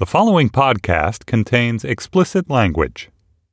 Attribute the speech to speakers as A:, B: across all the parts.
A: The following podcast contains explicit language.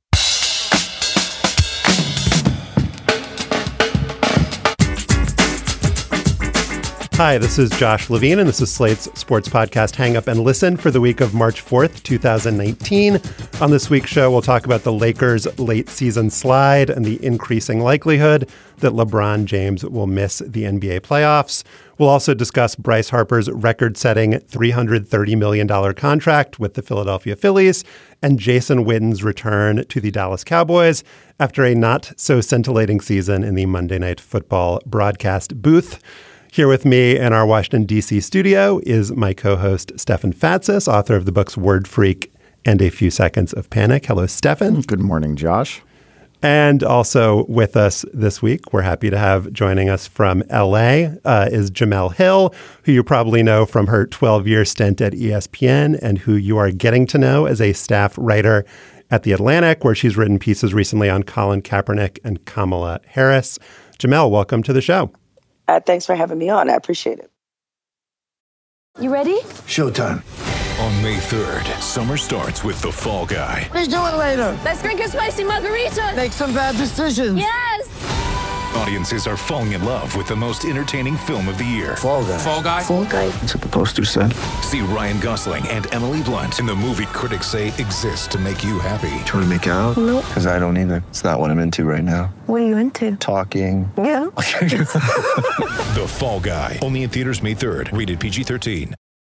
B: Hi, this is Josh Levine, and this is Slate's sports podcast Hang Up and Listen for the week of March 4th, 2019. On this week's show, we'll talk about the Lakers' late season slide and the increasing likelihood that LeBron James will miss the NBA playoffs. We'll also discuss Bryce Harper's record-setting $330 million contract with the Philadelphia Phillies and Jason Witten's return to the Dallas Cowboys after a not-so-scintillating season in the Monday Night Football broadcast booth. Here with me in our Washington, D.C. studio is my co-host, Stefan Fatsis, author of the books Word Freak and A Few Seconds of Panic. Hello, Stefan.
C: Good morning, Josh.
B: And also with us this week, we're happy to have joining us from L.A. Is Jemele Hill, who you probably know from her 12-year stint at ESPN and who you are getting to know as a staff writer at The Atlantic, where she's written pieces recently on Colin Kaepernick and Kamala Harris. Jemele, welcome to the show.
D: Thanks for having me on. I appreciate it.
E: You ready?
F: Showtime.
G: On May 3rd, summer starts with The Fall Guy.
F: Let's do it later.
E: Let's drink a spicy margarita.
F: Make some bad decisions.
E: Yes!
G: Audiences are falling in love with the most entertaining film of the year.
F: Fall Guy.
G: Fall Guy?
E: Fall guy.
F: That's what the poster said.
G: See Ryan Gosling and Emily Blunt in the movie critics say exists to make you happy.
H: Trying to make it out?
E: Nope.
H: Because I don't either. It's not what I'm into right now.
E: What are you into?
H: Talking.
E: Yeah.
G: The Fall Guy. Only in theaters May 3rd. Rated PG-13.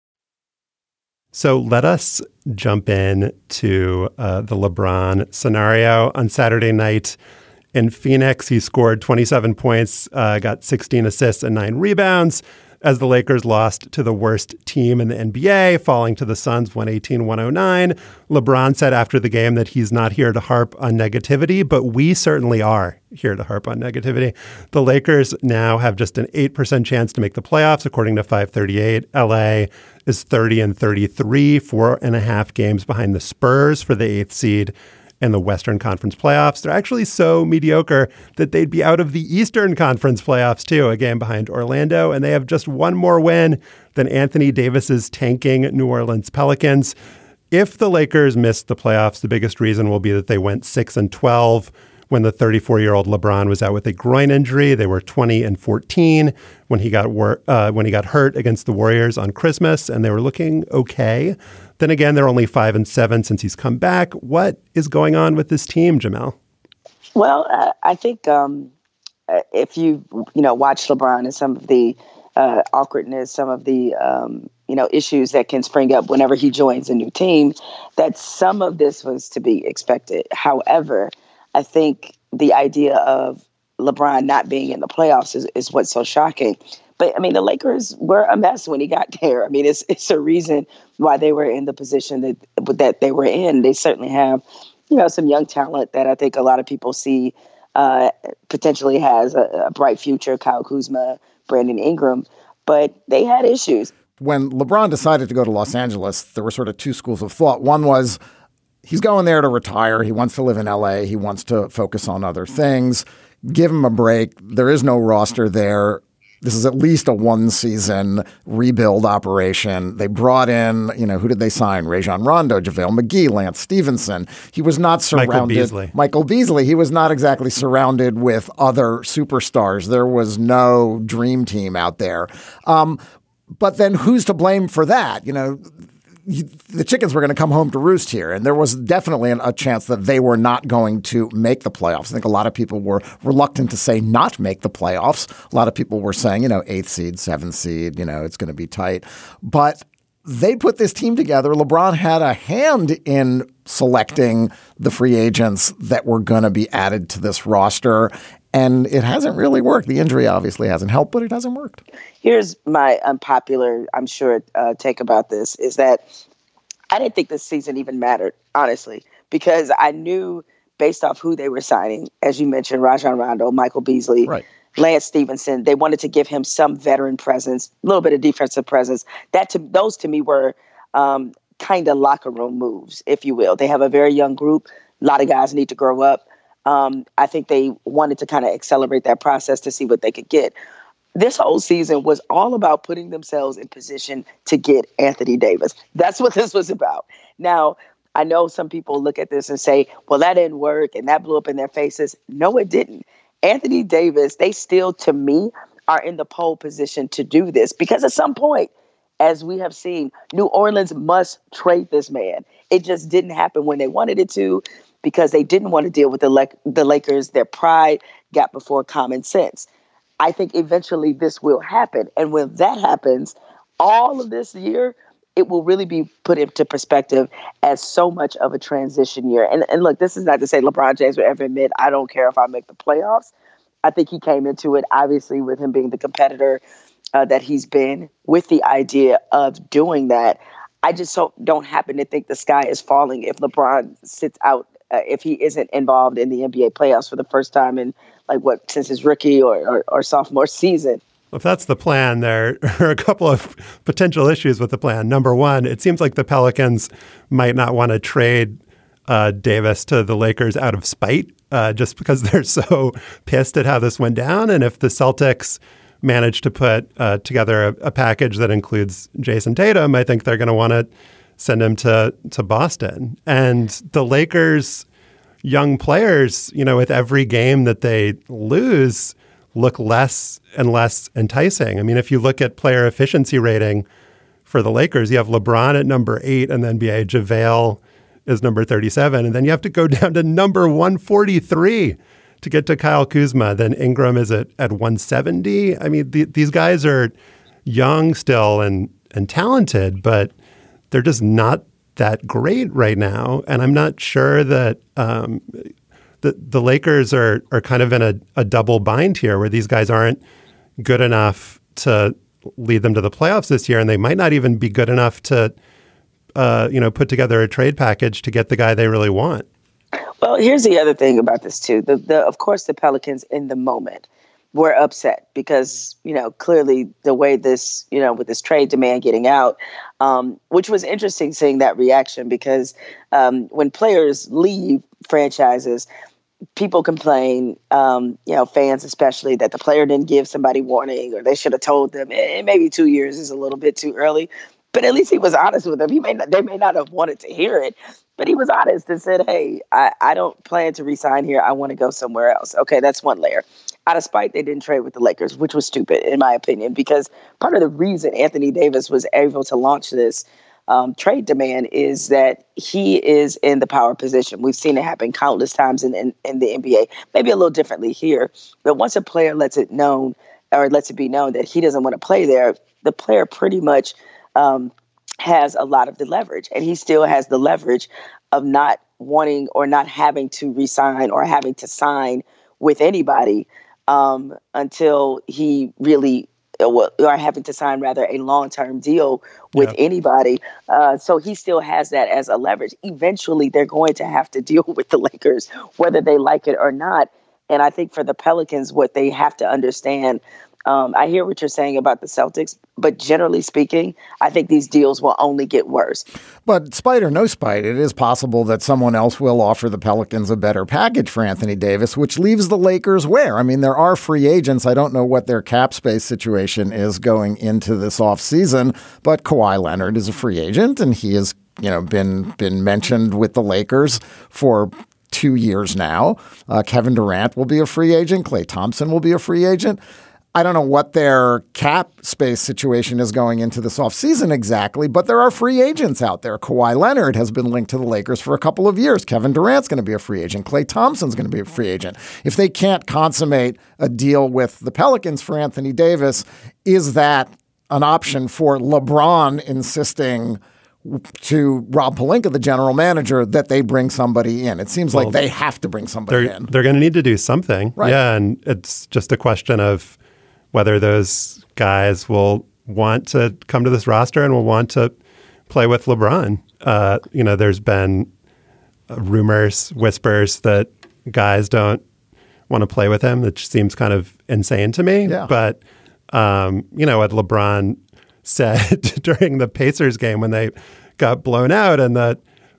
B: So let us jump in to the LeBron scenario. On Saturday night in Phoenix, he scored 27 points, got 16 assists and 9 rebounds as the Lakers lost to the worst team in the NBA, falling to the Suns 118-109. LeBron said after the game that he's not here to harp on negativity, but we certainly are here to harp on negativity. The Lakers now have just an 8% chance to make the playoffs, according to 538. LA is 30-33, 4.5 games behind the Spurs for the 8th seed in the Western Conference playoffs. They're actually so mediocre that they'd be out of the Eastern Conference playoffs too, a game behind Orlando, and they have just one more win than Anthony Davis's tanking New Orleans Pelicans. If the Lakers miss the playoffs, the biggest reason will be that they went 6-12 when the 34-year-old LeBron was out with a groin injury. They were 20-14 when he got hurt against the Warriors on Christmas, and they were looking okay. Then again, they're only 5-7 since he's come back. What is going on with this team, Jemele?
D: Well, I think if you watch LeBron and some of the awkwardness, some of the issues that can spring up whenever he joins a new team, that some of this was to be expected. However, I think the idea of LeBron not being in the playoffs is what's so shocking. But, I mean, the Lakers were a mess when he got there. I mean, it's a reason why they were in the position that they were in. They certainly have, some young talent that I think a lot of people see potentially has a bright future, Kyle Kuzma, Brandon Ingram. But they had issues.
C: When LeBron decided to go to Los Angeles, there were sort of two schools of thought. One was he's going there to retire. He wants to live in L.A. He wants to focus on other things. Give him a break. There is no roster there. This is at least a one-season rebuild operation. They brought in, who did they sign? Rajon Rondo, JaVale McGee, Lance Stevenson. He was not surrounded. Michael Beasley. He was not exactly surrounded with other superstars. There was no dream team out there. But then who's to blame for that? The chickens were going to come home to roost here. And there was definitely a chance that they were not going to make the playoffs. I think a lot of people were reluctant to say not make the playoffs. A lot of people were saying, 8th seed, 7th seed, it's going to be tight. But they put this team together. LeBron had a hand in selecting the free agents that were going to be added to this roster. And it hasn't really worked. The injury obviously hasn't helped, but it hasn't worked.
D: Here's my unpopular, I'm sure, take about this is that I didn't think this season even mattered, honestly, because I knew based off who they were signing, as you mentioned, Rajon Rondo, Michael Beasley,
C: right,
D: Lance Stevenson, they wanted to give him some veteran presence, a little bit of defensive presence. Those to me were kind of locker room moves, if you will. They have a very young group. A lot of guys need to grow up. I think they wanted to kind of accelerate that process to see what they could get. this whole season was all about putting themselves in position to get Anthony Davis. That's what this was about. Now, I know some people look at this and say, well, that didn't work and that blew up in their faces. No, it didn't. Anthony Davis, they still, to me, are in the pole position to do this because at some point, as we have seen, New Orleans must trade this man. It just didn't happen when they wanted it to because they didn't want to deal with the Lakers. Their pride got before common sense. I think eventually this will happen. And when that happens, all of this year, it will really be put into perspective as so much of a transition year. And look, this is not to say LeBron James would ever admit, I don't care if I make the playoffs. I think he came into it, obviously, with him being the competitor that he's been, with the idea of doing that. I just don't happen to think the sky is falling if LeBron sits out, if he isn't involved in the NBA playoffs for the first time in, since his rookie or sophomore season.
B: If that's the plan, there are a couple of potential issues with the plan. Number one, it seems like the Pelicans might not want to trade Davis to the Lakers out of spite, just because they're so pissed at how this went down. And if the Celtics manage to put together a package that includes Jason Tatum, I think they're going to want to send him to Boston. And the Lakers' young players, with every game that they lose, look less and less enticing. I mean, if you look at player efficiency rating for the Lakers, you have LeBron at number 8 in the NBA. JaVale is number 37. And then you have to go down to number 143 to get to Kyle Kuzma. Then Ingram is at 170. I mean, these guys are young still and talented, but they're just not that great right now. And I'm not sure that the Lakers are kind of in a double bind here where these guys aren't good enough to lead them to the playoffs this year, and they might not even be good enough to put together a trade package to get the guy they really want.
D: Well, here's the other thing about this too. Of course, the Pelicans in the moment were upset because, clearly the way this, with this trade demand getting out, which was interesting seeing that reaction because when players leave franchises, people complain, fans especially, that the player didn't give somebody warning or they should have told them. And maybe 2 years is a little bit too early, but at least he was honest with them. They may not have wanted to hear it, but he was honest and said, hey, I don't plan to resign here. I want to go somewhere else. Okay, that's one layer. Out of spite, they didn't trade with the Lakers, which was stupid, in my opinion, because part of the reason Anthony Davis was able to launch this trade demand is that he is in the power position. We've seen it happen countless times in the NBA, maybe a little differently here. But once a player lets it be known that he doesn't want to play there, the player pretty much has a lot of the leverage. And he still has the leverage of not wanting or not having to resign or having to sign with anybody until he really or having to sign rather a long-term deal with anybody. So he still has that as a leverage. Eventually, they're going to have to deal with the Lakers, whether they like it or not. And I think for the Pelicans, what they have to understand, I hear what you're saying about the Celtics, but generally speaking, I think these deals will only get worse.
C: But spite or no spite, it is possible that someone else will offer the Pelicans a better package for Anthony Davis, which leaves the Lakers where? I mean, there are free agents. I don't know what their cap space situation is going into this offseason, but Kawhi Leonard is a free agent, and he has been mentioned with the Lakers for 2 years now. Kevin Durant will be a free agent. Klay Thompson will be a free agent. I don't know what their cap space situation is going into this offseason exactly, but there are free agents out there. Kawhi Leonard has been linked to the Lakers for a couple of years. Kevin Durant's going to be a free agent. Klay Thompson's going to be a free agent. If they can't consummate a deal with the Pelicans for Anthony Davis, is that an option for LeBron insisting to Rob Pelinka, the general manager, that they bring somebody in? It seems like they have to bring somebody in.
B: They're going to need to do something. Right. Yeah, and it's just a question of whether those guys will want to come to this roster and will want to play with LeBron. There's been rumors, whispers that guys don't want to play with him, which seems kind of insane to me.
C: Yeah.
B: But, what LeBron said during the Pacers game when they got blown out and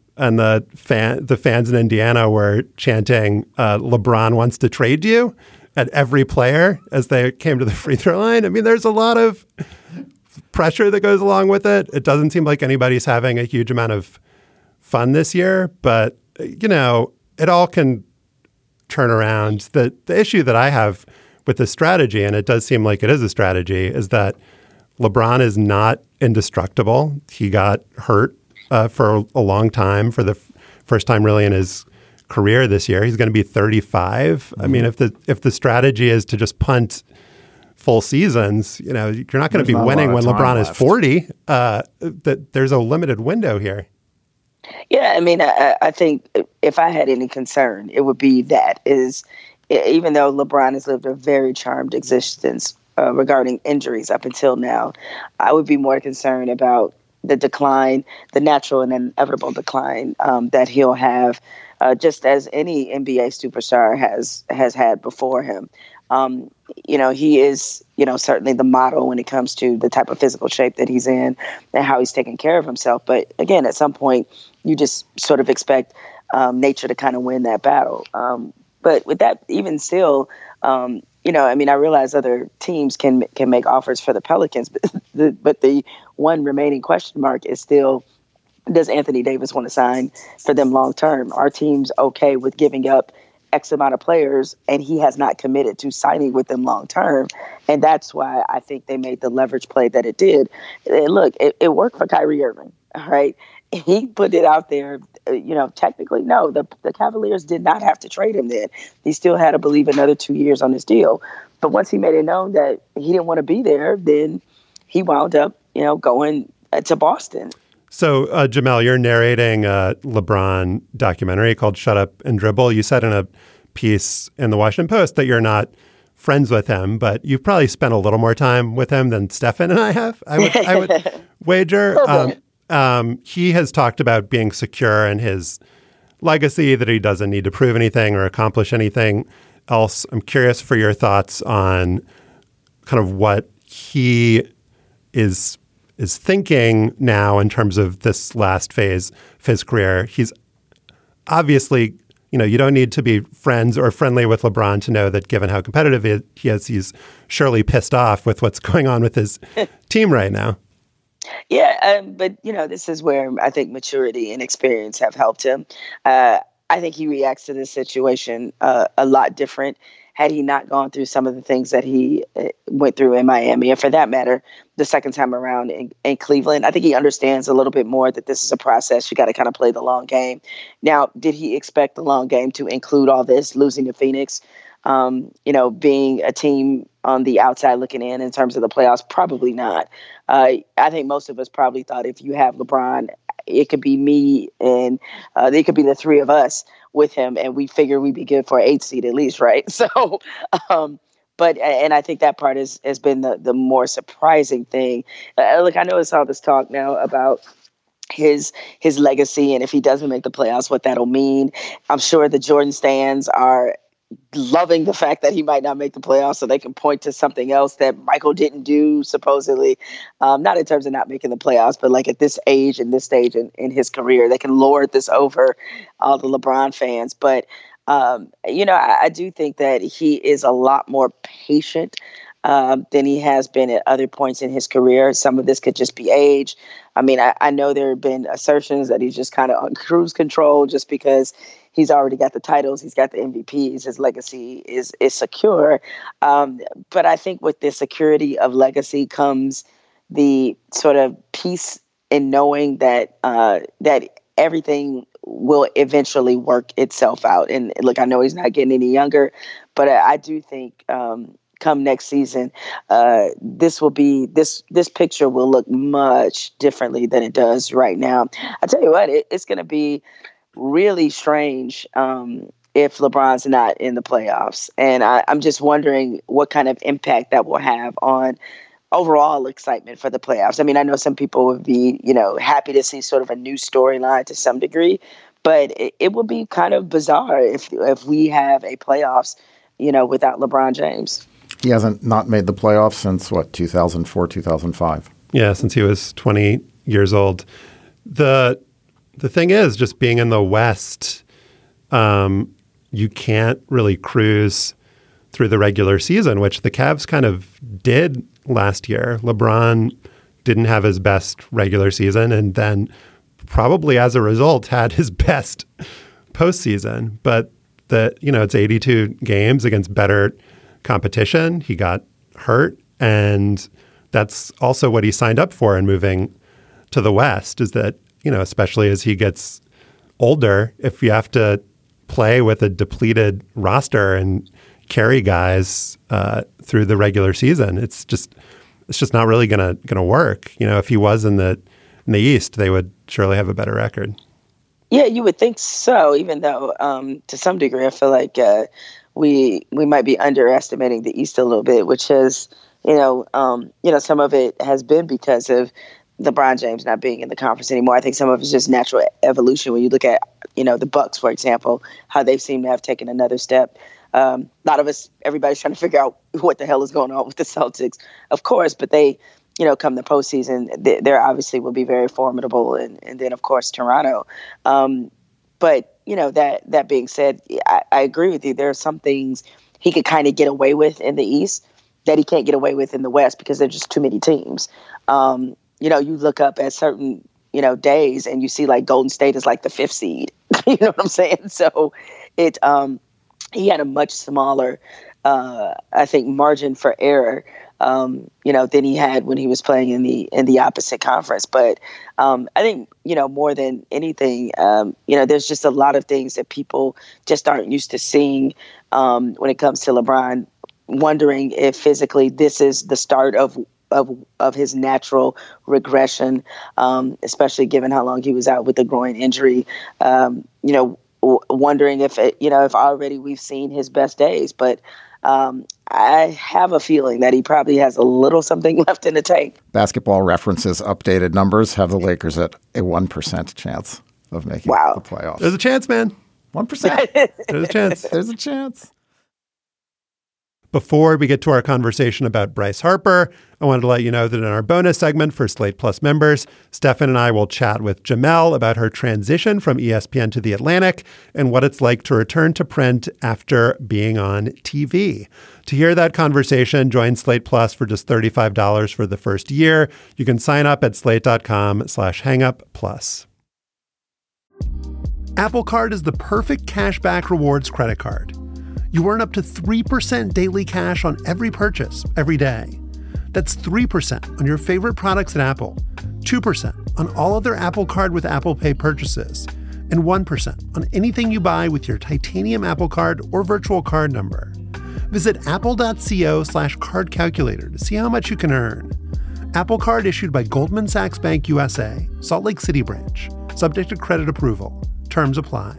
B: the fans in Indiana were chanting, LeBron wants to trade you. at every player as they came to the free throw line. I mean, there's a lot of pressure that goes along with it. It doesn't seem like anybody's having a huge amount of fun this year, but, you know, it all can turn around. The issue that I have with this strategy, and it does seem like it is a strategy, is that LeBron is not indestructible. He got hurt for a long time, for the first time really in his career this year. He's going to be 35. I mean, if the strategy is to just punt full seasons, you know, you're not going to be winning when LeBron is 40. That there's a limited window here.
D: Yeah, I mean, I think if I had any concern, it would be that is, even though LeBron has lived a very charmed existence regarding injuries up until now, I would be more concerned about the decline, the natural and inevitable decline that he'll have, just as any NBA superstar has had before him. You know, he is, you know, certainly the model when it comes to the type of physical shape that he's in and how he's taking care of himself. But again, at some point, you just sort of expect nature to kind of win that battle. But with that, even still, you know, I mean, I realize other teams can make offers for the Pelicans, but the one remaining question mark is still, does Anthony Davis want to sign for them long term? Our team's okay with giving up X amount of players, and he has not committed to signing with them long term. And that's why I think they made the leverage play that it did. And look, it worked for Kyrie Irving, all right? He put it out there, you know, technically, no, the Cavaliers did not have to trade him then. He still had to believe another 2 years on his deal. But once he made it known that he didn't want to be there, then he wound up, you know, going to Boston.
B: So, Jamel, you're narrating a LeBron documentary called Shut Up and Dribble. You said in a piece in the Washington Post that you're not friends with him, but you've probably spent a little more time with him than Stefan and I have, I would wager. He has talked about being secure in his legacy, that he doesn't need to prove anything or accomplish anything else. I'm curious for your thoughts on kind of what he is thinking now in terms of this last phase of his career. He's obviously, you know, you don't need to be friends or friendly with LeBron to know that given how competitive he is, he's surely pissed off with what's going on with his team right now.
D: Yeah, but, you know, this is where I think maturity and experience have helped him. I think he reacts to this situation a lot different had he not gone through some of the things that he went through in Miami. And for that matter, the second time around in Cleveland, I think he understands a little bit more that this is a process. You got to kind of play the long game. Now, did he expect the long game to include all this, losing to Phoenix? You know, being a team on the outside looking in terms of the playoffs? Probably not. I think most of us probably thought if you have LeBron, it could be me and it could be the three of us with him, and we figure we'd be good for an 8 seed at least, right? So, but I think that part has been the more surprising thing. Look, I know it's all this talk now about his legacy, and if he doesn't make the playoffs, what that'll mean. I'm sure the Jordan stans are loving the fact that he might not make the playoffs so they can point to something else that Michael didn't do, supposedly. Not in terms of not making the playoffs, but like at this age and this stage in his career, they can lord this over all the LeBron fans. But, you know, I do think that he is a lot more patient than he has been at other points in his career. Some of this could just be age. I mean, I know there have been assertions that he's just kind of on cruise control just because he's already got the titles, he's got the MVPs, his legacy is secure. But I think with the security of legacy comes the sort of peace in knowing that that everything will eventually work itself out. And look, I know he's not getting any younger, but I do think come next season, this picture will look much differently than it does right now. I tell you what, it's going to be really strange if LeBron's not in the playoffs. And I'm just wondering what kind of impact that will have on overall excitement for the playoffs. I mean, I know some people would be, you know, happy to see sort of a new storyline to some degree, but it would be kind of bizarre if we have a playoffs, you know, without LeBron James.
C: He hasn't not made the playoffs since, 2004, 2005?
B: Yeah, since he was 20 years old. The thing is, just being in the West, you can't really cruise through the regular season, which the Cavs kind of did last year. LeBron didn't have his best regular season and then probably as a result had his best postseason. But it's 82 games against better competition. He got hurt, and that's also what he signed up for in moving to the West, is that, especially as he gets older, if you have to play with a depleted roster and carry guys through the regular season, it's just not really gonna work. If he was in the East, they would surely have a better record.
D: Yeah, you would think so. Even though, to some degree, I feel like we might be underestimating the East a little bit, which is, some of it has been because of LeBron James not being in the conference anymore. I think some of it's just natural evolution. When you look at, the Bucks, for example, how they seem to have taken another step. A lot of us, everybody's trying to figure out what the hell is going on with the Celtics, of course, but they, come the postseason, there obviously will be very formidable. And then, of course, Toronto. But, that being said, I agree with you. There are some things he could kind of get away with in the East that he can't get away with in the West because there's just too many teams. You look up at certain, days and you see like Golden State is like the 5th seed. You know what I'm saying? So he had a much smaller, I think, margin for error, than he had when he was playing in the opposite conference. But I think, more than anything, there's just a lot of things that people just aren't used to seeing when it comes to LeBron, wondering if physically this is the start of his natural regression, especially given how long he was out with the groin injury. Wondering if already we've seen his best days, but I have a feeling that he probably has a little something left in the tank.
C: Basketball References updated numbers have the Lakers at a 1% chance of making the playoffs.
B: There's a chance, man.
C: 1%.
B: There's a chance.
C: There's a chance.
B: Before we get to our conversation about Bryce Harper, I wanted to let you know that in our bonus segment for Slate Plus members, Stefan and I will chat with Jamel about her transition from ESPN to The Atlantic and what it's like to return to print after being on TV. To hear that conversation, join Slate Plus for just $35 for the first year. You can sign up at slate.com/hangupplus. Apple Card is the perfect cashback rewards credit card. You earn up to 3% daily cash on every purchase, every day. That's 3% on your favorite products at Apple, 2% on all other Apple Card with Apple Pay purchases, and 1% on anything you buy with your titanium Apple Card or virtual card number. Visit apple.co/card calculator to see how much you can earn. Apple Card issued by Goldman Sachs Bank USA, Salt Lake City branch. Subject to credit approval. Terms apply.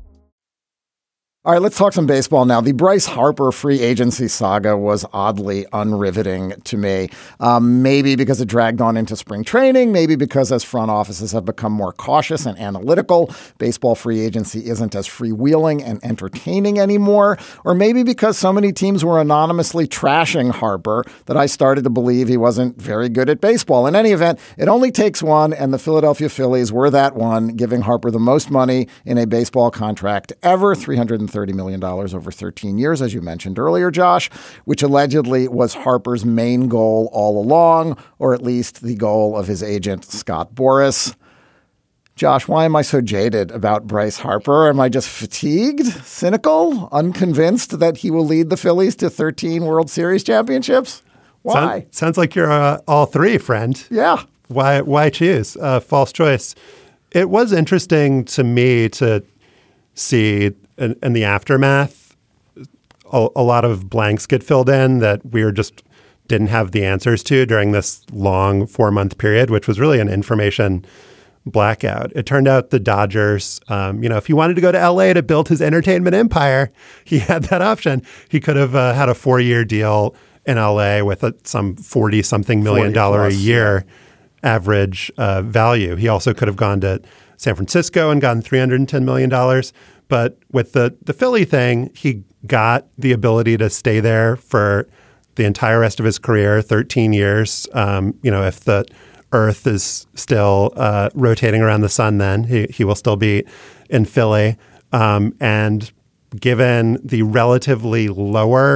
C: All right, let's talk some baseball now. The Bryce Harper free agency saga was oddly unriveting to me. Maybe because it dragged on into spring training, maybe because as front offices have become more cautious and analytical, baseball free agency isn't as freewheeling and entertaining anymore, or maybe because so many teams were anonymously trashing Harper that I started to believe he wasn't very good at baseball. In any event, it only takes one, and the Philadelphia Phillies were that one, giving Harper the most money in a baseball contract ever, $330 million over 13 years, as you mentioned earlier, Josh, which allegedly was Harper's main goal all along, or at least the goal of his agent, Scott Boras. Josh, why am I so jaded about Bryce Harper? Am I just fatigued, cynical, unconvinced that he will lead the Phillies to 13 World Series championships? Why?
B: Sounds like you're all three, friend.
C: Yeah.
B: Why choose? False choice. It was interesting to me to see in the aftermath, a lot of blanks get filled in that we just didn't have the answers to during this long 4-month period, which was really an information blackout. It turned out the Dodgers, if he wanted to go to LA to build his entertainment empire, he had that option. He could have had a 4-year deal in LA with some $40-something million a year average value. He also could have gone to San Francisco and gotten $310 million. But with the Philly thing, he got the ability to stay there for the entire rest of his career, 13 years. If the Earth is still rotating around the sun, then he will still be in Philly. And given the relatively lower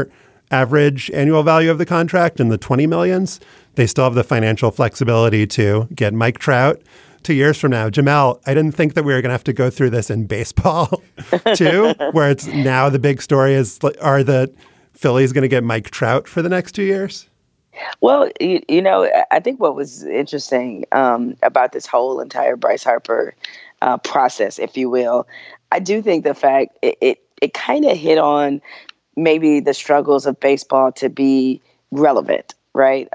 B: average annual value of the contract in the 20 millions. They still have the financial flexibility to get Mike Trout 2 years from now. Jamel, I didn't think that we were going to have to go through this in baseball too, where it's now the big story is, are the Phillies going to get Mike Trout for the next 2 years?
D: Well, I think what was interesting about this whole entire Bryce Harper process, if you will, I do think the fact it kind of hit on maybe the struggles of baseball to be relevant, right?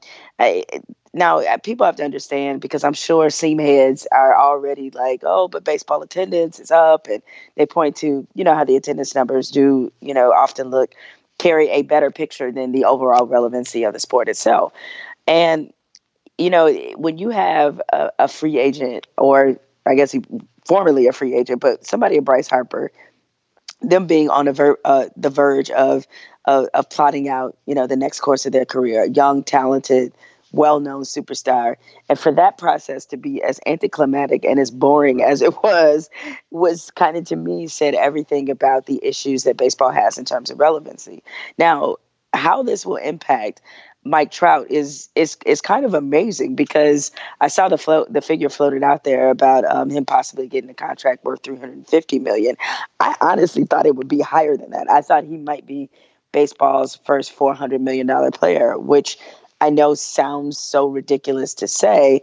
D: Now, people have to understand, because I'm sure seam heads are already like, oh, but baseball attendance is up. And they point to, how the attendance numbers do, often carry a better picture than the overall relevancy of the sport itself. And, when you have a free agent, or I guess formerly a free agent, but somebody of Bryce Harper, them being on the verge of plotting out, the next course of their career, young, talented, well-known superstar. And for that process to be as anticlimactic and as boring as it was kind of, to me, said everything about the issues that baseball has in terms of relevancy. Now, how this will impact Mike Trout is kind of amazing, because I saw the figure floated out there about him possibly getting a contract worth $350 million. I honestly thought it would be higher than that. I thought he might be baseball's first $400 million player, which I know sounds so ridiculous to say,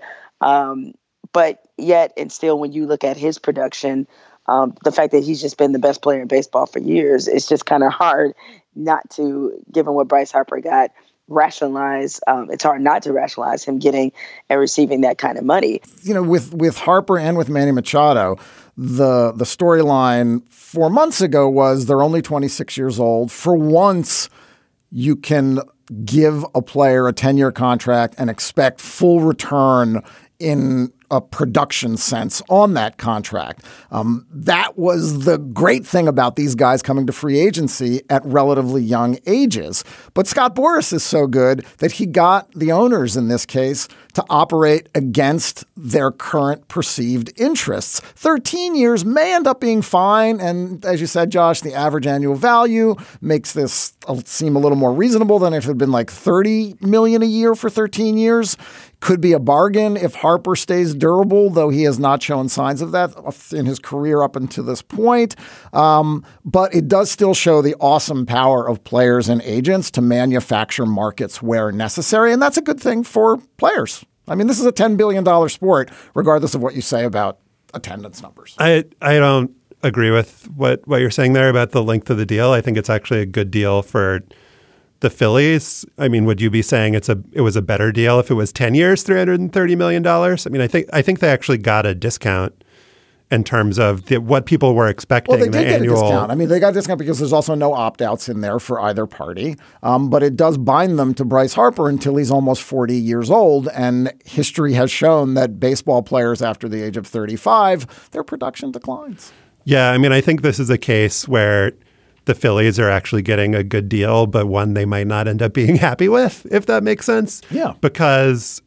D: but yet and still, when you look at his production, the fact that he's just been the best player in baseball for years, it's just kind of hard not to, given what Bryce Harper got, rationalize. It's hard not to rationalize him getting and receiving that kind of money.
C: With Harper and with Manny Machado, the storyline 4 months ago was they're only 26 years old. For once, you can give a player a 10-year contract and expect full return in a production sense on that contract. That was the great thing about these guys coming to free agency at relatively young ages. But Scott Boras is so good that he got the owners in this case to operate against their current perceived interests. 13 years may end up being fine. And as you said, Josh, the average annual value makes this seem a little more reasonable than if it had been like $30 million a year for 13 years. Could be a bargain if Harper stays durable, though he has not shown signs of that in his career up until this point. But it does still show the awesome power of players and agents to manufacture markets where necessary. And that's a good thing for players. I mean, this is a $10 billion sport, regardless of what you say about attendance numbers.
B: I don't agree with what you're saying there about the length of the deal. I think it's actually a good deal for the Phillies. I mean, would you be saying it was a better deal if it was 10 years, $330 million? I mean, I think they actually got a discount in terms of what people were expecting.
C: Well, they did get a discount. I mean, they got a discount because there's also no opt-outs in there for either party. But it does bind them to Bryce Harper until he's almost 40 years old. And history has shown that baseball players after the age of 35, their production declines.
B: Yeah, I mean, I think this is a case where the Phillies are actually getting a good deal, but one they might not end up being happy with, if that makes sense.
C: Yeah.
B: Because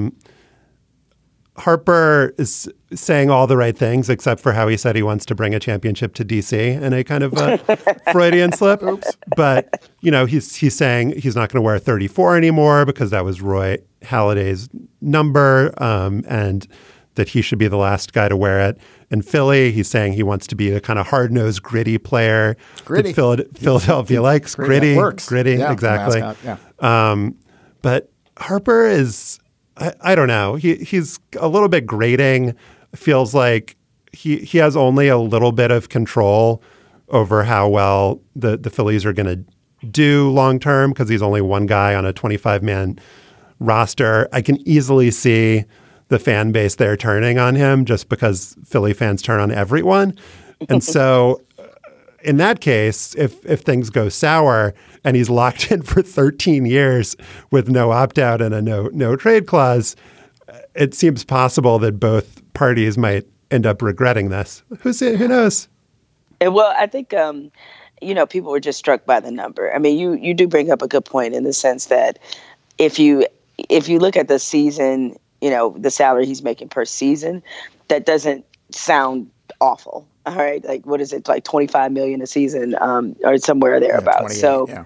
B: Harper is saying all the right things, except for how he said he wants to bring a championship to D.C. in a kind of Freudian slip. Oops. But, he's saying he's not going to wear 34 anymore because that was Roy Halladay's number, and that he should be the last guy to wear it. In Philly, he's saying he wants to be a kind of hard-nosed, gritty player.
C: Gritty.
B: That Philadelphia likes. Gritty.
C: Works.
B: Gritty,
C: yeah,
B: exactly.
C: Yeah.
B: But Harper is, I don't know, he's a little bit grating. Feels like he has only a little bit of control over how well the Phillies are going to do long-term, because he's only one guy on a 25-man roster. I can easily see the fan base there turning on him just because Philly fans turn on everyone. And so in that case, if things go sour and he's locked in for 13 years with no opt-out and a no trade clause, it seems possible that both parties might end up regretting this. Who knows?
D: Well, I think, people were just struck by the number. I mean, you do bring up a good point in the sense that if you look at the season, the salary he's making per season, that doesn't sound awful. All right. Like, what is it? Like $25 million a season, or somewhere thereabouts. So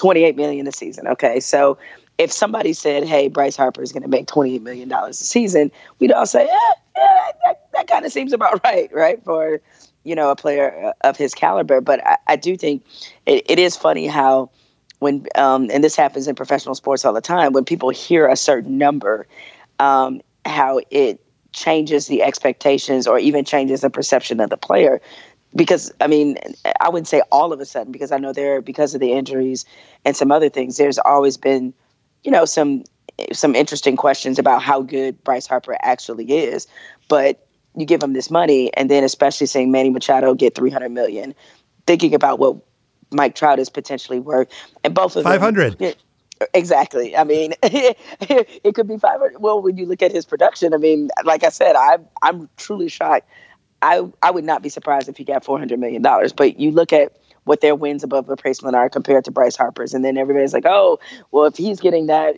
D: $28 million a season. Okay, so if somebody said, "Hey, Bryce Harper is going to make $28 million a season," we'd all say, that kind of seems about right for a player of his caliber. But I do think it is funny how when and this happens in professional sports all the time, when people hear a certain number, how it changes the expectations or even changes the perception of the player. Because, I mean, I wouldn't say all of a sudden, because I know because of the injuries and some other things, there's always been, some interesting questions about how good Bryce Harper actually is. But you give him this money, and then especially seeing Manny Machado get $300 million, thinking about what Mike Trout is potentially worth, and both of them
B: 500.
D: Exactly. I mean, it could be 500. Well, when you look at his production, I mean, like I said, I'm truly shocked. I would not be surprised if he got $400 million. But you look at what their wins above replacement are compared to Bryce Harper's, and then everybody's like, oh, well, if he's getting that,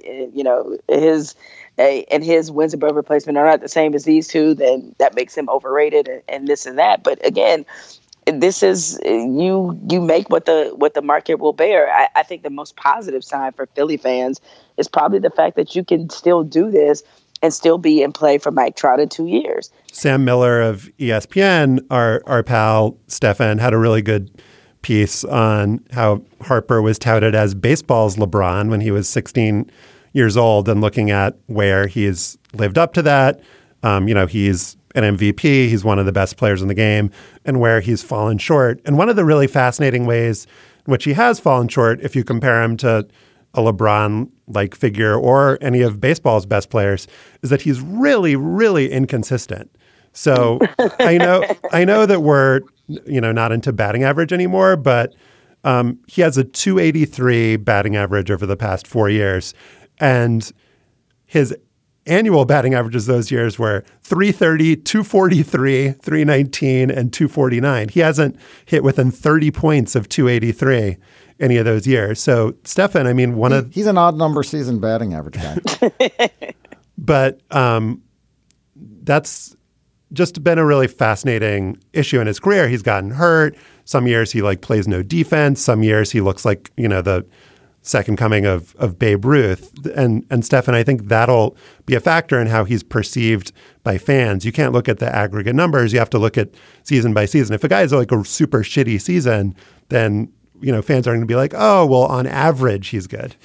D: his wins above replacement are not the same as these two, then that makes him overrated and this and that. But again, this is you make what the market will bear. I think the most positive sign for Philly fans is probably the fact that you can still do this and still be in play for Mike Trout in 2 years.
B: Sam Miller of ESPN, our pal Stefan, had a really good piece on how Harper was touted as baseball's LeBron when he was 16 years old, and looking at where he's lived up to that. He's an MVP. He's one of the best players in the game, and where he's fallen short. And one of the really fascinating ways in which he has fallen short, if you compare him to a LeBron-like figure or any of baseball's best players, is that he's really, really inconsistent. So I know that we're not into batting average anymore, but he has a 283 batting average over the past 4 years, and his annual batting averages those years were 330, 243, 319, and 249. He hasn't hit within 30 points of 283 any of those years. So, Stefan, I mean,
C: he's an odd number season batting average guy.
B: But that's just been a really fascinating issue in his career. He's gotten hurt. Some years he plays no defense. Some years he looks like, the second coming of Babe Ruth. And Stefan, I think that'll be a factor in how he's perceived by fans. You can't look at the aggregate numbers. You have to look at season by season. If a guy has a super shitty season, then fans are going to be like, oh, well, on average, he's good.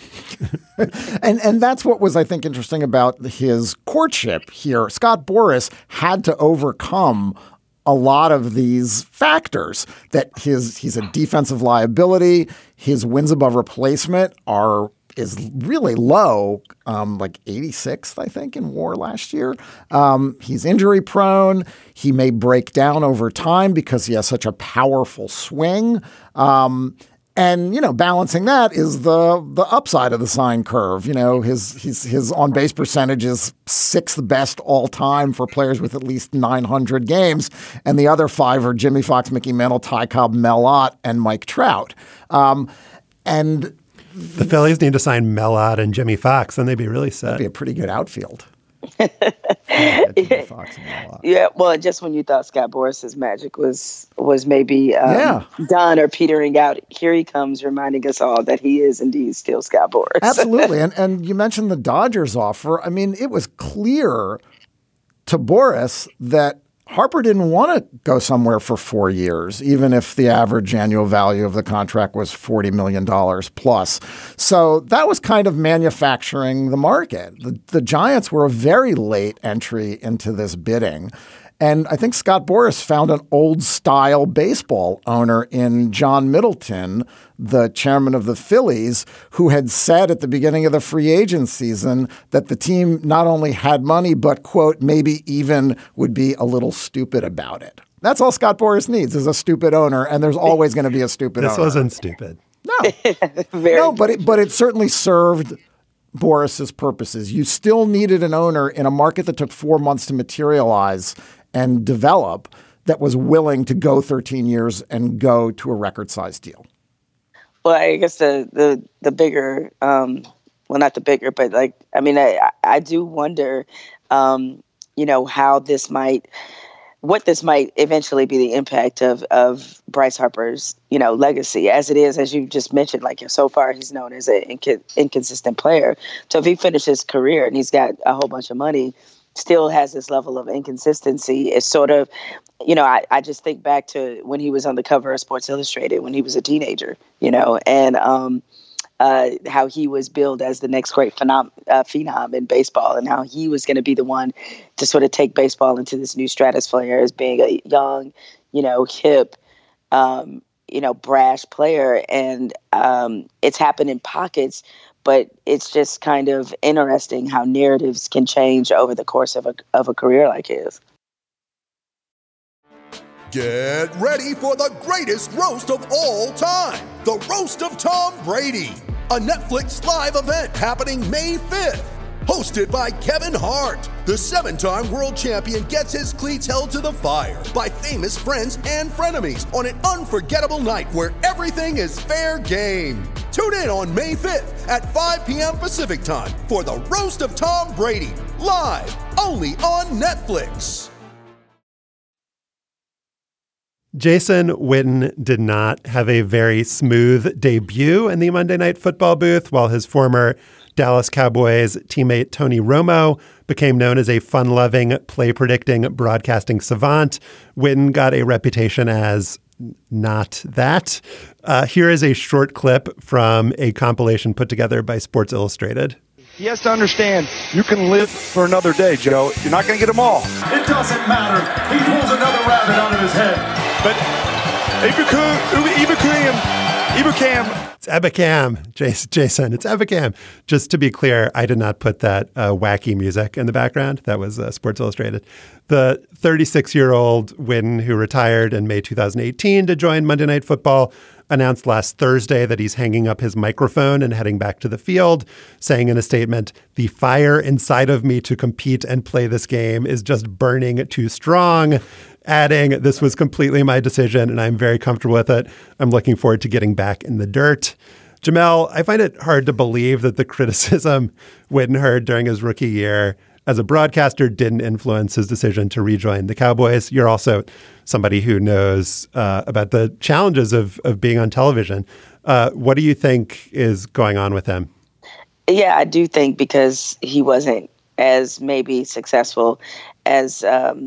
C: and that's what was, I think, interesting about his courtship here. Scott Boras had to overcome a lot of these factors, that he's a defensive liability. His wins above replacement is really low, like 86th, I think, in WAR last year. He's injury prone. He may break down over time because he has such a powerful swing. And, balancing that is the upside of the sine curve. His on base percentage is sixth best all time for players with at least 900 games. And the other five are Jimmy Fox, Mickey Mantle, Ty Cobb, Mel Ott, and Mike Trout. And
B: the Phillies need to sign Mel Ott and Jimmy Fox, then they'd be really set.
C: That'd be a pretty good outfield.
D: Yeah, well, just when you thought Scott Boras's magic was maybe done or petering out, here he comes reminding us all that he is indeed still Scott Boras.
C: Absolutely. And you mentioned the Dodgers offer. I mean, it was clear to Boras that Harper didn't want to go somewhere for 4 years, even if the average annual value of the contract was $40 million plus. So that was kind of manufacturing the market. The Giants were a very late entry into this bidding. And I think Scott Boras found an old-style baseball owner in John Middleton, the chairman of the Phillies, who had said at the beginning of the free agent season that the team not only had money, but, quote, maybe even would be a little stupid about it. That's all Scott Boras needs is a stupid owner, and there's always going to be a stupid owner.
B: This wasn't stupid.
C: No, but it certainly served Boras's purposes. You still needed an owner in a market that took 4 months to materialize and develop, that was willing to go 13 years and go to a record-sized deal.
D: Well, I guess the bigger, well, not the bigger, but I do wonder, how this might what this might eventually be the impact of Bryce Harper's, legacy. As it is, as you just mentioned, like so far he's known as an inconsistent player. So if he finishes his career and he's got a whole bunch of money, still has this level of inconsistency, it's sort of, I just think back to when he was on the cover of Sports Illustrated when he was a teenager, and how he was billed as the next great phenom in baseball, and how he was going to be the one to sort of take baseball into this new stratosphere as being a young, hip, brash player. And it's happened in pockets, but it's just kind of interesting how narratives can change over the course of a career like his.
I: Get ready for the greatest roast of all time, the Roast of Tom Brady, a Netflix live event happening May 5th. Hosted by Kevin Hart, the 7-time world champion gets his cleats held to the fire by famous friends and frenemies on an unforgettable night where everything is fair game. Tune in on May 5th at 5 p.m. Pacific time for the Roast of Tom Brady, live only on Netflix.
B: Jason Witten did not have a very smooth debut in the Monday Night Football booth, while his former Dallas Cowboys teammate Tony Romo became known as a fun-loving, play-predicting broadcasting savant. Witten got a reputation as not that. Here is a short clip from a compilation put together by Sports Illustrated.
J: He has to understand you can live for another day, Joe. You're not going to get them all.
K: It doesn't matter. He pulls another rabbit out of his head.
J: But Ibukam.
B: It's Ebicam, Jason. It's Ebicam. Just to be clear, I did not put that wacky music in the background. That was Sports Illustrated. The 36-year-old Witten, who retired in May 2018 to join Monday Night Football, announced last Thursday that he's hanging up his microphone and heading back to the field, saying in a statement, "The fire inside of me to compete and play this game is just burning too strong," adding, "This was completely my decision and I'm very comfortable with it. I'm looking forward to getting back in the dirt." Jamel, I find it hard to believe that the criticism Witten heard during his rookie year as a broadcaster didn't influence his decision to rejoin the Cowboys. You're also somebody who knows about the challenges of being on television. What do you think is going on with him?
D: Yeah, I do think because he wasn't as maybe successful as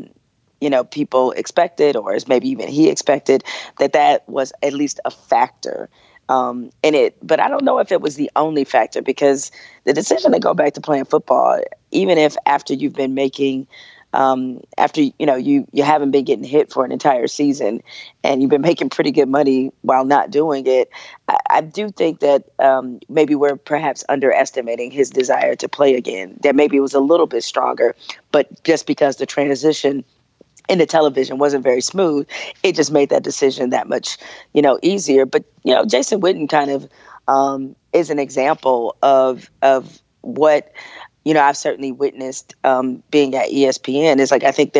D: people expected, or as maybe even he expected, that was at least a factor in it. But I don't know if it was the only factor, because the decision to go back to playing football, even if after you've been making, after you haven't been getting hit for an entire season and you've been making pretty good money while not doing it, I do think that maybe we're perhaps underestimating his desire to play again. That maybe it was a little bit stronger, but just because the transition into television wasn't very smooth, it just made that decision that much, easier. But, Jason Witten kind of is an example of what, I've certainly witnessed being at ESPN. Is like, I think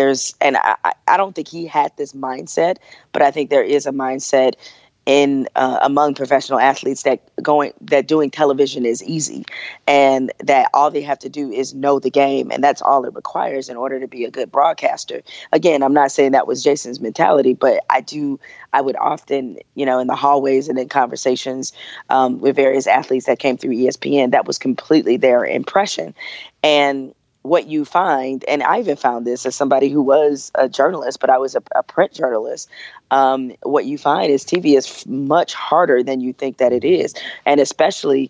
D: I don't think he had this mindset, but I think there is a mindset in among professional athletes that doing television is easy, and that all they have to do is know the game, and that's all it requires in order to be a good broadcaster. Again, I'm not saying that was Jason's mentality, but I would often, in the hallways and in conversations with various athletes that came through ESPN, that was completely their impression. And what you find, and I even found this as somebody who was a journalist, but I was a print journalist, what you find is TV is much harder than you think that it is. And especially,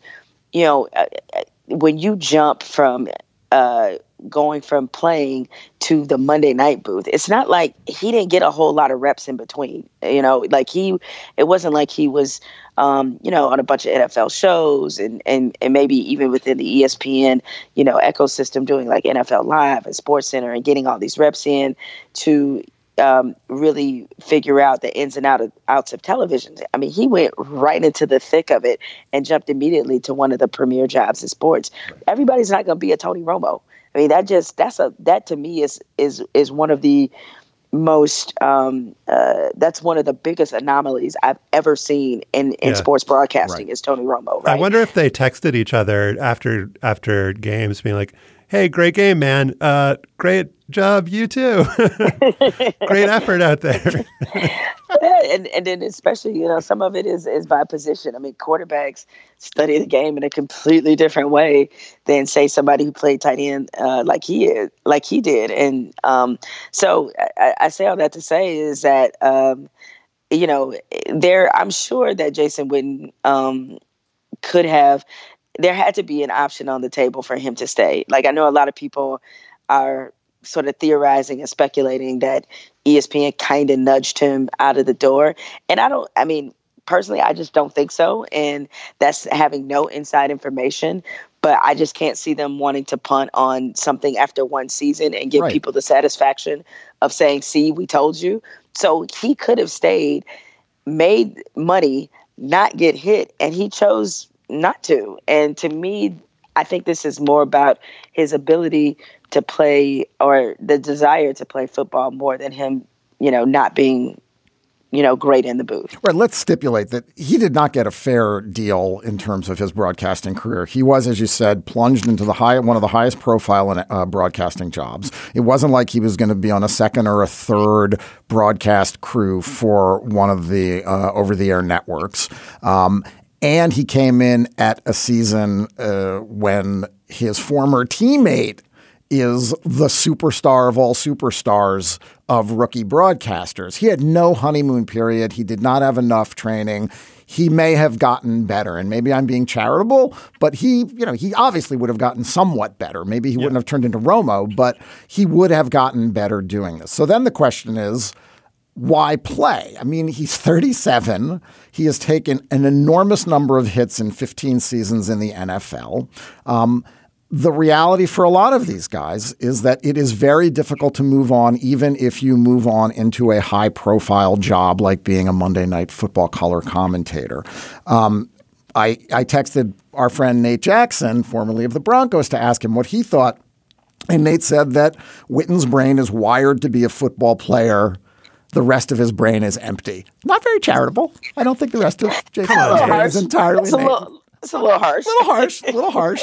D: when you jump from going from playing to the Monday night booth, it's not like he didn't get a whole lot of reps in between. It wasn't like he was on a bunch of NFL shows and maybe even within the ESPN, ecosystem, doing like NFL Live and Sports Center and getting all these reps in to really figure out the ins and outs of television. I mean, he went right into the thick of it and jumped immediately to one of the premier jobs in sports. Everybody's not going to be a Tony Romo. I mean, that to me is one of the most that's one of the biggest anomalies I've ever seen in sports broadcasting. Right. Is Tony Romo. Right?
B: I wonder if they texted each other after games being like, "Hey, great game, man. Great job, you too. Great effort out there.
D: And then especially, some of it is by position. I mean, quarterbacks study the game in a completely different way than, say, somebody who played tight end like he did. And so I say all that to say is that, I'm sure that Jason Witten there had to be an option on the table for him to stay. Like, I know a lot of people are sort of theorizing and speculating that ESPN kind of nudged him out of the door. And personally, I just don't think so. And that's having no inside information. But I just can't see them wanting to punt on something after one season and give people the satisfaction of saying, see, we told you. So he could have stayed, made money, not get hit, and he chose not to. And to me, I think this is more about his ability to play, or the desire to play football, more than him, not being, great in the booth.
C: Right. Let's stipulate that he did not get a fair deal in terms of his broadcasting career. He was, as you said, plunged into one of the highest profile in, broadcasting jobs. It wasn't like he was going to be on a second or a third broadcast crew for one of the over-the-air networks. And he came in at a season when his former teammate is the superstar of all superstars of rookie broadcasters. He had no honeymoon period. He did not have enough training. He may have gotten better, and maybe I'm being charitable, but he obviously would have gotten somewhat better. Maybe he wouldn't have turned into Romo, but he would have gotten better doing this. So then the question is, why play? I mean, he's 37. He has taken an enormous number of hits in 15 seasons in the NFL. The reality for a lot of these guys is that it is very difficult to move on, even if you move on into a high-profile job like being a Monday Night Football color commentator. I texted our friend Nate Jackson, formerly of the Broncos, to ask him what he thought. And Nate said that Witten's brain is wired to be a football player. The rest of his brain is empty. Not very charitable. I don't think the rest of Jason Witten's brain is entirely empty.
D: It's a little harsh.
C: A little harsh.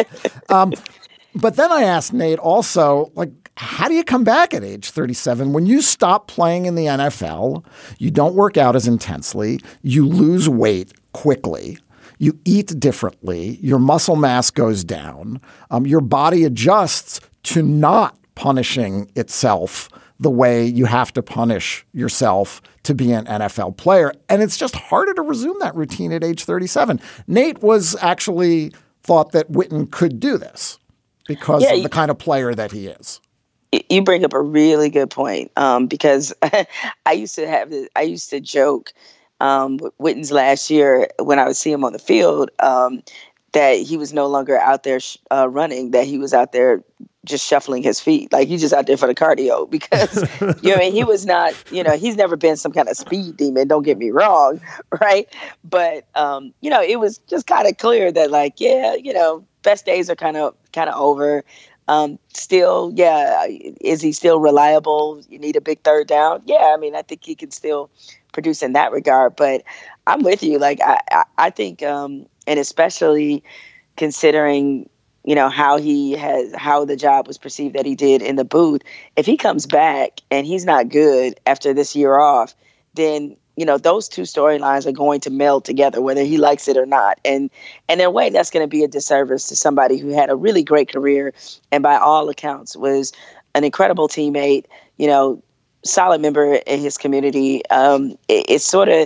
C: But then I asked Nate also, how do you come back at age 37 when you stop playing in the NFL? You don't work out as intensely. You lose weight quickly. You eat differently. Your muscle mass goes down. Your body adjusts to not punishing itself the way you have to punish yourself to be an NFL player. And it's just harder to resume that routine at age 37. Nate was actually thought that Witten could do this because of the kind of player that he is.
D: You bring up a really good point because I used to joke Witten's last year when I would see him on the field that he was no longer out there running, that he was out there just shuffling his feet. Like, he's just out there for the cardio because, he was not, he's never been some kind of speed demon. Don't get me wrong. Right. But, it was just kind of clear that best days are kind of over. Still, is he still reliable? You need a big third down. Yeah. I mean, I think he can still produce in that regard, but I'm with you. I think, and especially considering, how the job was perceived that he did in the booth. If he comes back and he's not good after this year off, then, those two storylines are going to meld together, whether he likes it or not. And in a way, that's going to be a disservice to somebody who had a really great career and by all accounts was an incredible teammate, solid member in his community. It's sort of,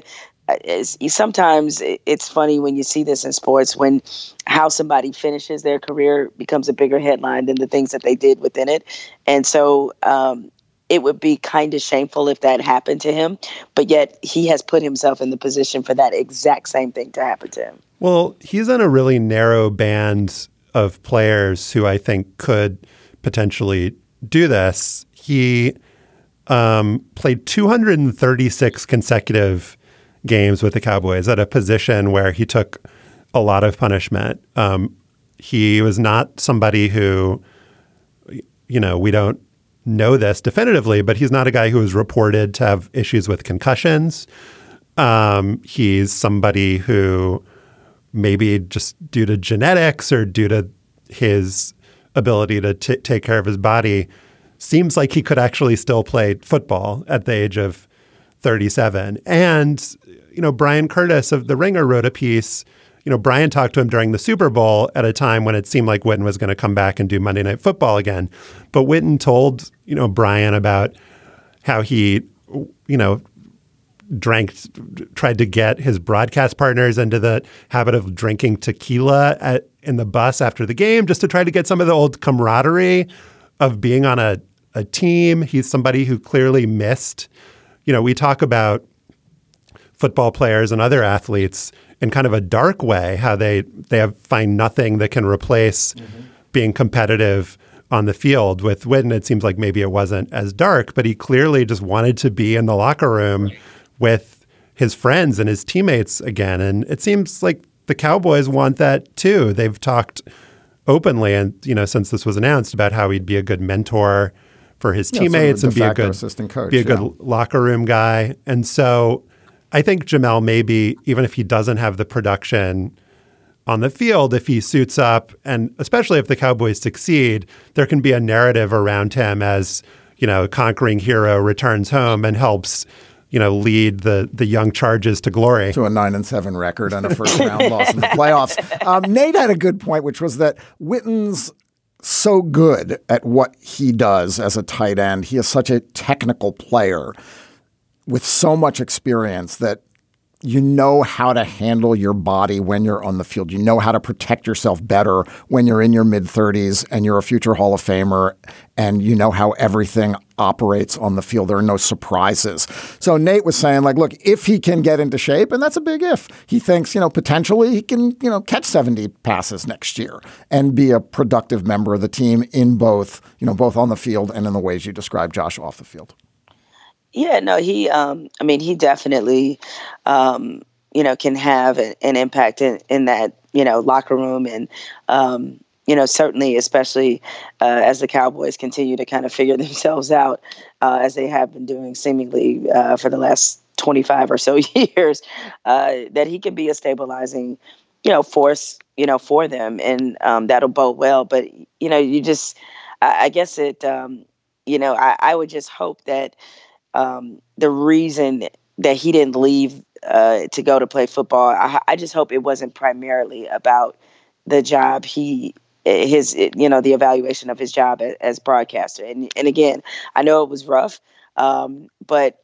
D: sometimes it's funny when you see this in sports, when how somebody finishes their career becomes a bigger headline than the things that they did within it. And so it would be kind of shameful if that happened to him, but yet he has put himself in the position for that exact same thing to happen to him.
B: Well, he's in a really narrow band of players who I think could potentially do this. He played 236 consecutive games with the Cowboys at a position where he took a lot of punishment. He was not somebody who, we don't know this definitively, but he's not a guy who is reported to have issues with concussions. He's somebody who maybe just due to genetics or due to his ability to take care of his body seems like he could actually still play football at the age of 37. And, Brian Curtis of The Ringer wrote a piece. Brian talked to him during the Super Bowl at a time when it seemed like Witten was going to come back and do Monday Night Football again. But Witten told, Brian about how he, tried to get his broadcast partners into the habit of drinking tequila in the bus after the game, just to try to get some of the old camaraderie of being on a team. He's somebody who clearly missed, we talk about football players and other athletes in kind of a dark way, how they find nothing that can replace being competitive on the field. With Witten, it seems like maybe it wasn't as dark, but he clearly just wanted to be in the locker room with his friends and his teammates again. And it seems like the Cowboys want that too. They've talked openly, and since this was announced, about how he'd be a good mentor for his teammates and be a good
C: assistant coach,
B: good locker room guy. And so I think Jamel, maybe even if he doesn't have the production on the field, if he suits up, and especially if the Cowboys succeed, there can be a narrative around him as, conquering hero returns home and helps, lead the young Chargers to glory.
C: To a 9-7 record and a first-round loss in the playoffs. Nate had a good point, which was that Witten's so good at what he does as a tight end. He is such a technical player with so much experience that you know how to handle your body when you're on the field. You know how to protect yourself better when you're in your mid-30s and you're a future Hall of Famer, and you know how everything operates on the field. There are no surprises. So Nate was saying, look, if he can get into shape, and that's a big if, he thinks, potentially he can, catch 70 passes next year and be a productive member of the team in both, both on the field and in the ways you described, Josh, off the field.
D: Yeah, no, he definitely, can have an impact in that, locker room. And, certainly, especially as the Cowboys continue to kind of figure themselves out, as they have been doing seemingly for the last 25 or so years, that he can be a stabilizing, force, for them. And that'll bode well. But, I guess it, I would just hope that the reason that he didn't leave to go to play football, I just hope it wasn't primarily about the job the evaluation of his job as broadcaster. And again, I know it was rough, but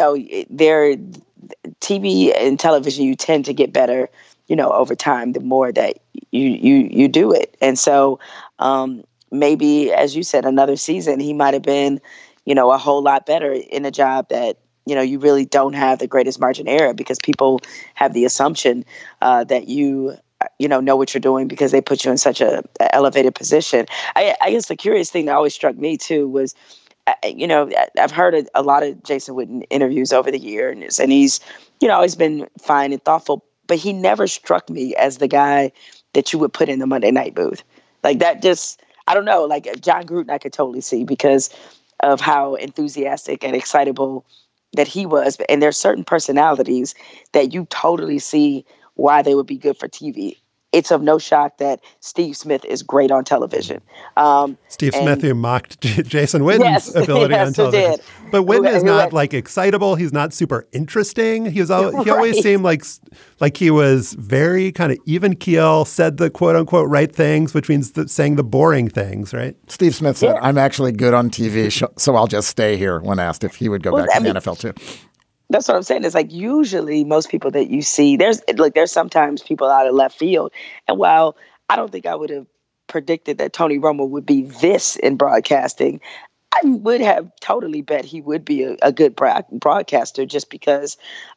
D: TV and television, you tend to get better, over time, the more that you do it. And so maybe, as you said, another season, he might've been, a whole lot better in a job that, you really don't have the greatest margin of error, because people have the assumption that you know what you're doing because they put you in such a elevated position. I guess the curious thing that always struck me too was, I've heard a lot of Jason Witten interviews over the years, and he's, always been fine and thoughtful, but he never struck me as the guy that you would put in the Monday night booth. Like that just, I don't know, like John Gruden I could totally see because of how enthusiastic and excitable that he was. And there's certain personalities that you totally see why they would be good for TV. It's of no shock that Steve Smith is great on television.
B: Steve Smith, who mocked Jason Witten's ability on television. But Witten is not excitable. He's not super interesting. He always seemed like he was very kind of even keel, said the quote unquote right things, which means saying the boring things, right?
C: Steve Smith said, I'm actually good on TV, so I'll just stay here, when asked if he would go back to the NFL too.
D: That's what I'm saying. It's like usually most people that you see, there's sometimes people out of left field. And while I don't think I would have predicted that Tony Romo would be this in broadcasting, I would have totally bet he would be a good broadcaster just because,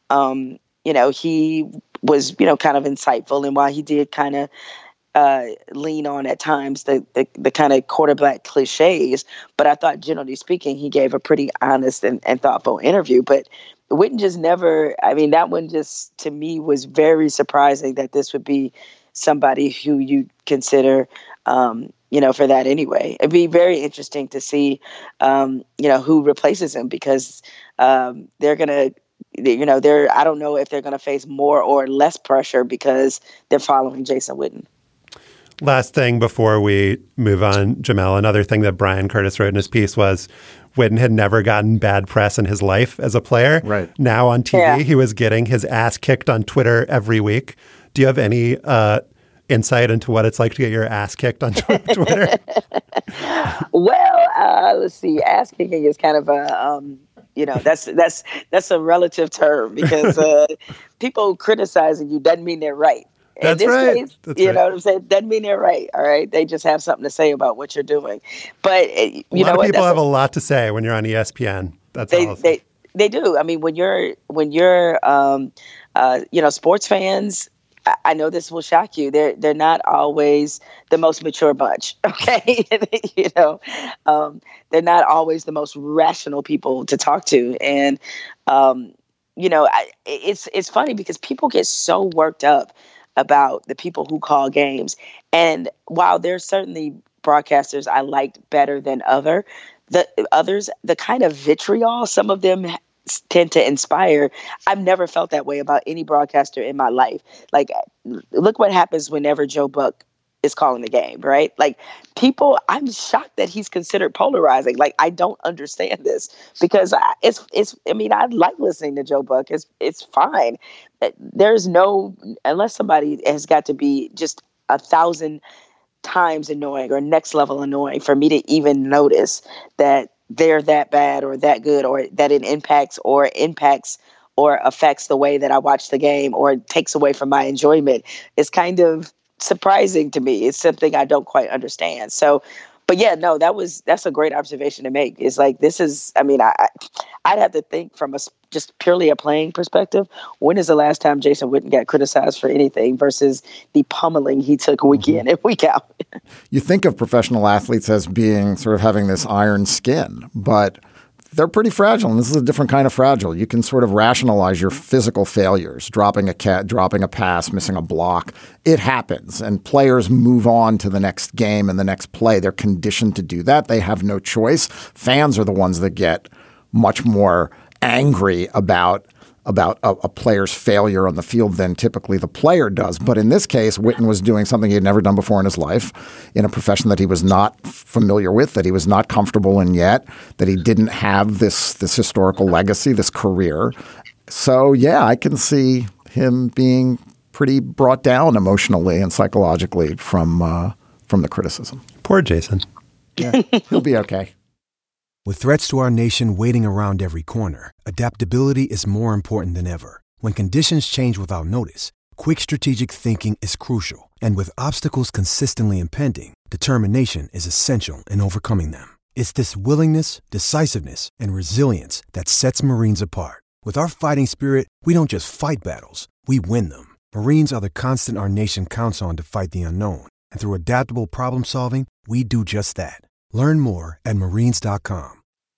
D: he was, kind of insightful. And while he did kind of lean on at times the kind of quarterback cliches, but I thought generally speaking, he gave a pretty honest and thoughtful interview. But Witten just never, that one just to me was very surprising that this would be somebody who you consider, for that anyway. It'd be very interesting to see, who replaces him because they're going to, I don't know if they're going to face more or less pressure because they're following Jason Witten.
B: Last thing before we move on, Jamel, another thing that Brian Curtis wrote in his piece was Witten had never gotten bad press in his life as a player.
C: Right.
B: Now on TV, he was getting his ass kicked on Twitter every week. Do you have any insight into what it's like to get your ass kicked on Twitter?
D: Well, let's see. Ass kicking is kind of a, that's a relative term because people criticizing you doesn't mean they're right.
B: That's
D: in this
B: right.
D: case,
B: That's
D: you
B: right.
D: know what I'm saying? Doesn't mean they're right. All right. They just have something to say about what you're doing. But
B: A lot of people have a lot to say when you're on ESPN. That's all.
D: They do. I mean, when you're sports fans, I know this will shock you. They're not always the most mature bunch. Okay. They're not always the most rational people to talk to. And, it's funny because people get so worked up about the people who call games. And while there's certainly broadcasters I liked better than others, the kind of vitriol some of them tend to inspire, I've never felt that way about any broadcaster in my life. Like, look what happens whenever Joe Buck is calling the game, right? Like, people, I'm shocked that he's considered polarizing. Like, I don't understand this because I like listening to Joe Buck. It's fine. There's no, unless somebody has got to be just 1,000 times annoying or next level annoying for me to even notice that they're that bad or that good or that it impacts or affects the way that I watch the game or takes away from my enjoyment. It's kind of surprising to me. It's something I don't quite understand. So, but yeah, no, that's a great observation to make. It's like, I'd have to think from just purely a playing perspective. When is the last time Jason Witten got criticized for anything versus the pummeling he took week in and week out?
C: You think of professional athletes as being sort of having this iron skin, but they're pretty fragile, and this is a different kind of fragile. You can sort of rationalize your physical failures, dropping a pass, missing a block. It happens, and players move on to the next game and the next play. They're conditioned to do that. They have no choice. Fans are the ones that get much more angry about a player's failure on the field than typically the player does. But in this case, Witten was doing something he had never done before in his life, in a profession that he was not familiar with, that he was not comfortable in yet, that he didn't have this historical legacy, this career. So, yeah, I can see him being pretty brought down emotionally and psychologically from the criticism.
B: Poor Jason.
C: Yeah, he'll be okay.
L: With threats to our nation waiting around every corner, adaptability is more important than ever. When conditions change without notice, quick strategic thinking is crucial. And with obstacles consistently impending, determination is essential in overcoming them. It's this willingness, decisiveness, and resilience that sets Marines apart. With our fighting spirit, we don't just fight battles, we win them. Marines are the constant our nation counts on to fight the unknown. And through adaptable problem solving, we do just that. Learn more at marines.com.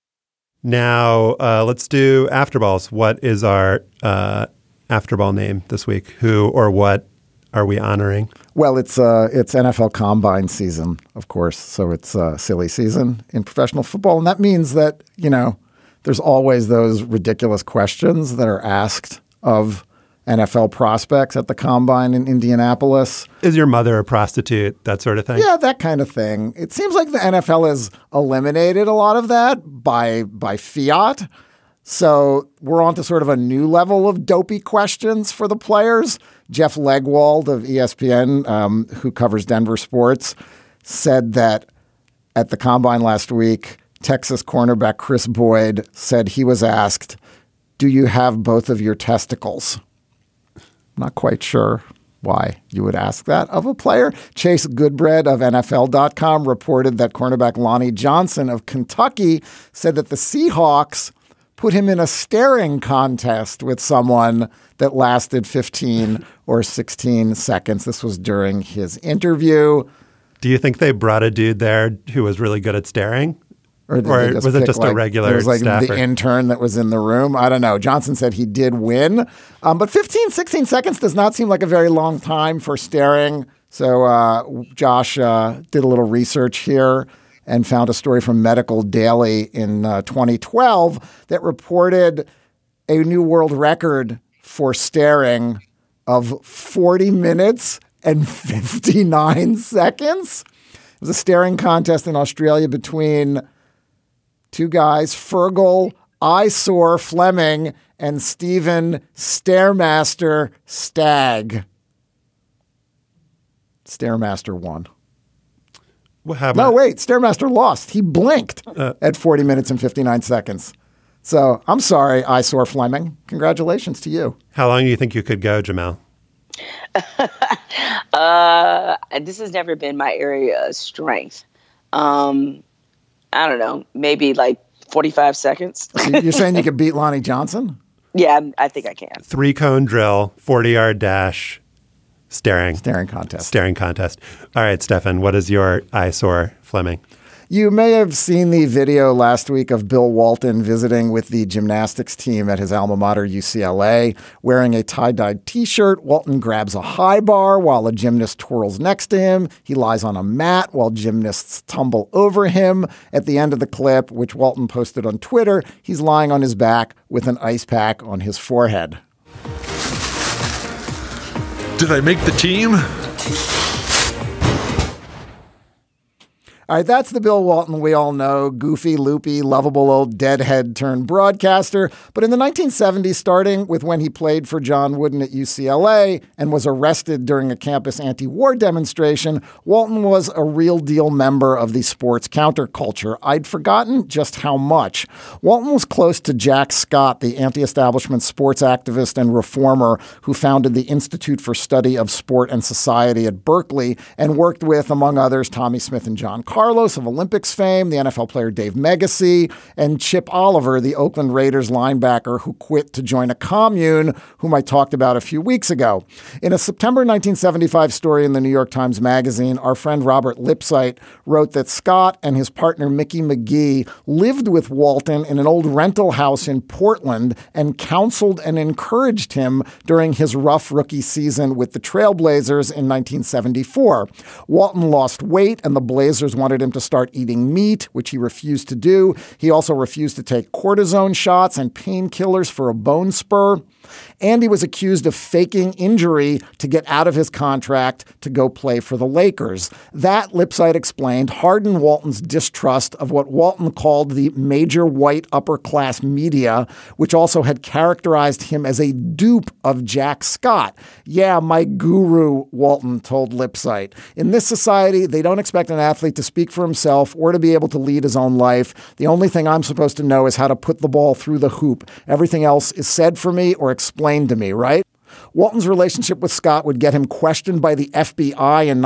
B: Now, let's do Afterballs. What is our Afterball name this week? Who or what are we honoring?
C: Well, it's NFL Combine season, of course. So it's silly season in professional football. And that means that, there's always those ridiculous questions that are asked of NFL prospects at the Combine in Indianapolis.
B: Is your mother a prostitute? That sort of thing?
C: Yeah, that kind of thing. It seems like the NFL has eliminated a lot of that by fiat. So we're on to sort of a new level of dopey questions for the players. Jeff Legwold of ESPN, who covers Denver sports, said that at the Combine last week, Texas cornerback Chris Boyd said he was asked, "Do you have both of your testicles?" Not quite sure why you would ask that of a player. Chase Goodbread of NFL.com reported that cornerback Lonnie Johnson of Kentucky said that the Seahawks put him in a staring contest with someone that lasted 15 or 16 seconds. This was during his interview.
B: Do you think they brought a dude there who was really good at staring? Or was it just a regular
C: it was like
B: staffer?
C: The intern that was in the room? I don't know. Johnson said he did win. But 15, 16 seconds does not seem like a very long time for staring. So Josh did a little research here and found a story from Medical Daily in 2012 that reported a new world record for staring of 40 minutes and 59 seconds. It was a staring contest in Australia between two guys, Fergal Eyesore Fleming and Stephen Stairmaster Stagg. Stairmaster won.
B: What happened?
C: No, wait. Stairmaster lost. He blinked at 40 minutes and 59 seconds. So I'm sorry, Eyesore Fleming. Congratulations to you.
B: How long do you think you could go, Jamel?
D: This has never been my area of strength. I don't know, maybe like 45 seconds.
C: So you're saying you could beat Lonnie Johnson?
D: Yeah, I think I can.
B: 3-cone drill, 40-yard dash, staring
C: contest.
B: Staring contest. All right, Stefan, what is your eyesore, Fleming?
C: You may have seen the video last week of Bill Walton visiting with the gymnastics team at his alma mater, UCLA. Wearing a tie-dyed T-shirt, Walton grabs a high bar while a gymnast twirls next to him. He lies on a mat while gymnasts tumble over him. At the end of the clip, which Walton posted on Twitter, he's lying on his back with an ice pack on his forehead.
M: Did I make the team?
C: All right, that's the Bill Walton we all know, goofy, loopy, lovable old deadhead turned broadcaster. But in the 1970s, starting with when he played for John Wooden at UCLA and was arrested during a campus anti-war demonstration, Walton was a real deal member of the sports counterculture. I'd forgotten just how much. Walton was close to Jack Scott, the anti-establishment sports activist and reformer who founded the Institute for Study of Sport and Society at Berkeley and worked with, among others, Tommy Smith and John Carlos of Olympics fame, the NFL player Dave Megacy, and Chip Oliver, the Oakland Raiders linebacker who quit to join a commune, whom I talked about a few weeks ago. In a September 1975 story in the New York Times Magazine, our friend Robert Lipsyte wrote that Scott and his partner Mickey McGee lived with Walton in an old rental house in Portland and counseled and encouraged him during his rough rookie season with the Trailblazers in 1974. Walton lost weight and the Blazers wanted him to start eating meat, which he refused to do. He also refused to take cortisone shots and painkillers for a bone spur. And he was accused of faking injury to get out of his contract to go play for the Lakers. That, Lipsyte explained, hardened Walton's distrust of what Walton called the major white upper class media, which also had characterized him as a dupe of Jack Scott. Yeah, my guru, Walton told Lipsyte. In this society, they don't expect an athlete to speak for himself or to be able to lead his own life. The only thing I'm supposed to know is how to put the ball through the hoop. Everything else is said for me or explained to me, right? Walton's relationship with Scott would get him questioned by the FBI in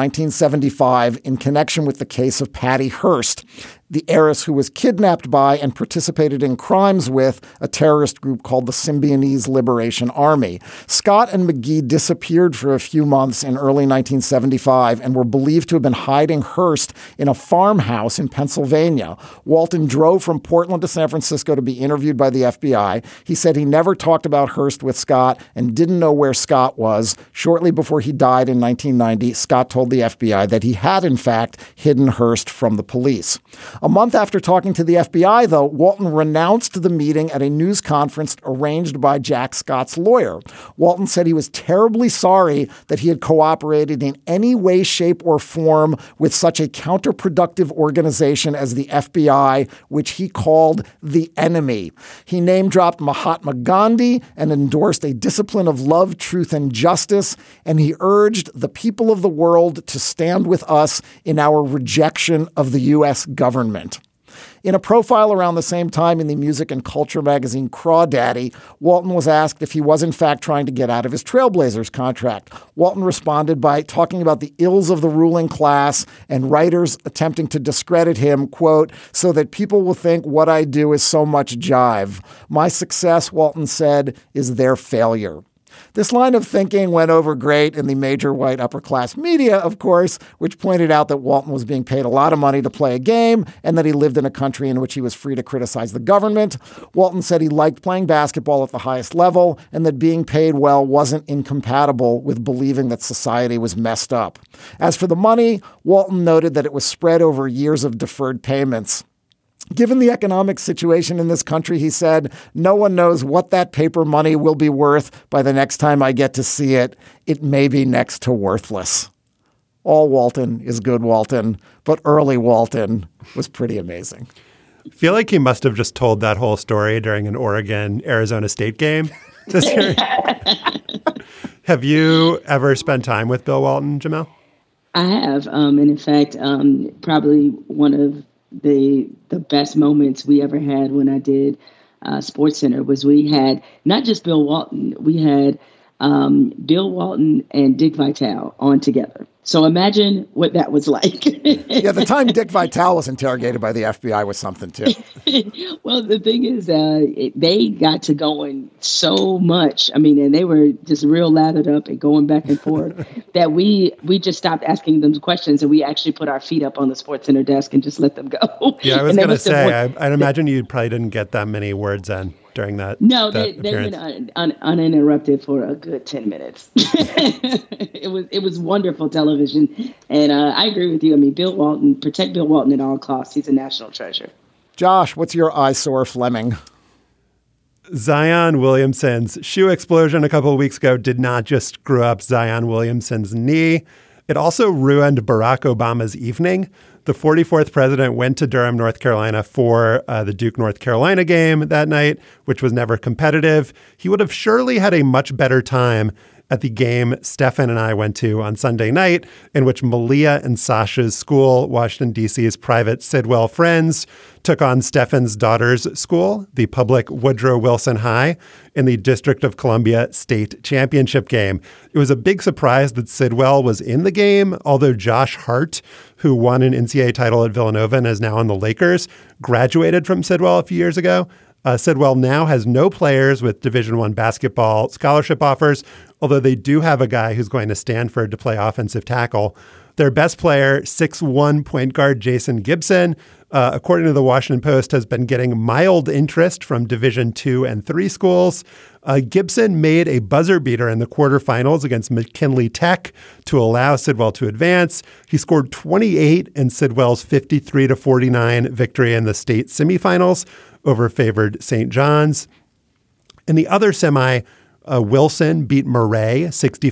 C: 1975 in connection with the case of Patty Hearst, the heiress who was kidnapped by and participated in crimes with a terrorist group called the Symbionese Liberation Army. Scott and McGee disappeared for a few months in early 1975 and were believed to have been hiding Hearst in a farmhouse in Pennsylvania. Walton drove from Portland to San Francisco to be interviewed by the FBI. He said he never talked about Hearst with Scott and didn't know where Scott was. Shortly before he died in 1990, Scott told the FBI that he had, in fact, hidden Hearst from the police. A month after talking to the FBI, though, Walton renounced the meeting at a news conference arranged by Jack Scott's lawyer. Walton said he was terribly sorry that he had cooperated in any way, shape, or form with such a counterproductive organization as the FBI, which he called the enemy. He name-dropped Mahatma Gandhi and endorsed a discipline of love, truth, and justice, and he urged the people of the world to stand with us in our rejection of the U.S. government. In a profile around the same time in the music and culture magazine Crawdaddy, Walton was asked if he was in fact trying to get out of his Trailblazers contract. Walton responded by talking about the ills of the ruling class and writers attempting to discredit him, quote, so that people will think what I do is so much jive. My success, Walton said, is their failure. This line of thinking went over great in the major white upper-class media, of course, which pointed out that Walton was being paid a lot of money to play a game and that he lived in a country in which he was free to criticize the government. Walton said he liked playing basketball at the highest level and that being paid well wasn't incompatible with believing that society was messed up. As for the money, Walton noted that it was spread over years of deferred payments. Given the economic situation in this country, he said, no one knows what that paper money will be worth by the next time I get to see it. It may be next to worthless. All Walton is good Walton, but early Walton was pretty amazing.
B: I feel like he must have just told that whole story during an Oregon-Arizona State game this year. Have you ever spent time with Bill Walton, Jamel?
D: I have. And in fact, probably one of the best moments we ever had when I did SportsCenter was we had not just Bill Walton, we had Bill Walton and Dick Vitale on together. So imagine what that was like.
C: Yeah, the time Dick Vitale was interrogated by the FBI was something too.
D: Well, the thing is, they got to going so much. I mean, and they were just real lathered up and going back and forth that we just stopped asking them questions and we actually put our feet up on the SportsCenter desk and just let them go.
B: Yeah, I was going to say, I'd imagine you probably didn't get that many words in during that.
D: No, they went uninterrupted for a good 10 minutes. It was wonderful television. And I agree with you. I mean, Bill Walton, protect Bill Walton at all costs. He's a national treasure.
C: Josh, what's your eyesore Fleming?
B: Zion Williamson's shoe explosion a couple of weeks ago did not just screw up Zion Williamson's knee. It also ruined Barack Obama's evening. The 44th president went to Durham, North Carolina for the Duke, North Carolina game that night, which was never competitive. He would have surely had a much better time at the game Stefan and I went to on Sunday night, in which Malia and Sasha's school, Washington, D.C.'s private Sidwell Friends, took on Stefan's daughter's school, the public Woodrow Wilson High, in the District of Columbia state championship game. It was a big surprise that Sidwell was in the game, although Josh Hart, who won an NCAA title at Villanova and is now on the Lakers, graduated from Sidwell a few years ago. Sidwell now has no players with Division I basketball scholarship offers, although they do have a guy who's going to Stanford to play offensive tackle. Their best player, 6'1" point guard Jason Gibson, according to the Washington Post, has been getting mild interest from Division II and III schools. Gibson made a buzzer beater in the quarterfinals against McKinley Tech to allow Sidwell to advance. He scored 28 in Sidwell's 53-49 victory in the state semifinals over favored St. John's. In the other semi, Wilson beat Murray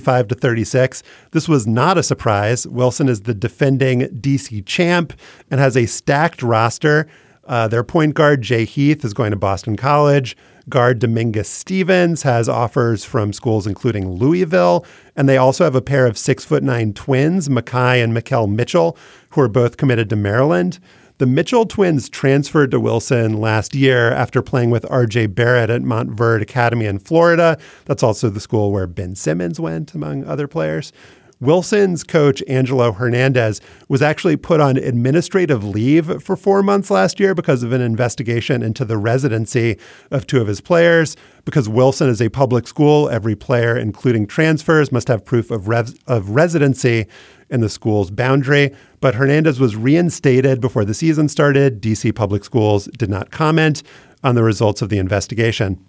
B: 65-36. This was not a surprise. Wilson is the defending DC champ and has a stacked roster. Their point guard, Jay Heath, is going to Boston College. Guard Domingus Stevens has offers from schools including Louisville. And they also have a pair of 6'9" twins, Makai and Mikkel Mitchell, who are both committed to Maryland. The Mitchell twins transferred to Wilson last year after playing with R.J. Barrett at Montverde Academy in Florida. That's also the school where Ben Simmons went, among other players. Wilson's coach, Angelo Hernandez, was actually put on administrative leave for 4 months last year because of an investigation into the residency of two of his players. Because Wilson is a public school, every player, including transfers, must have proof of residency in the school's boundary. But Hernandez was reinstated before the season started. DC Public Schools did not comment on the results of the investigation.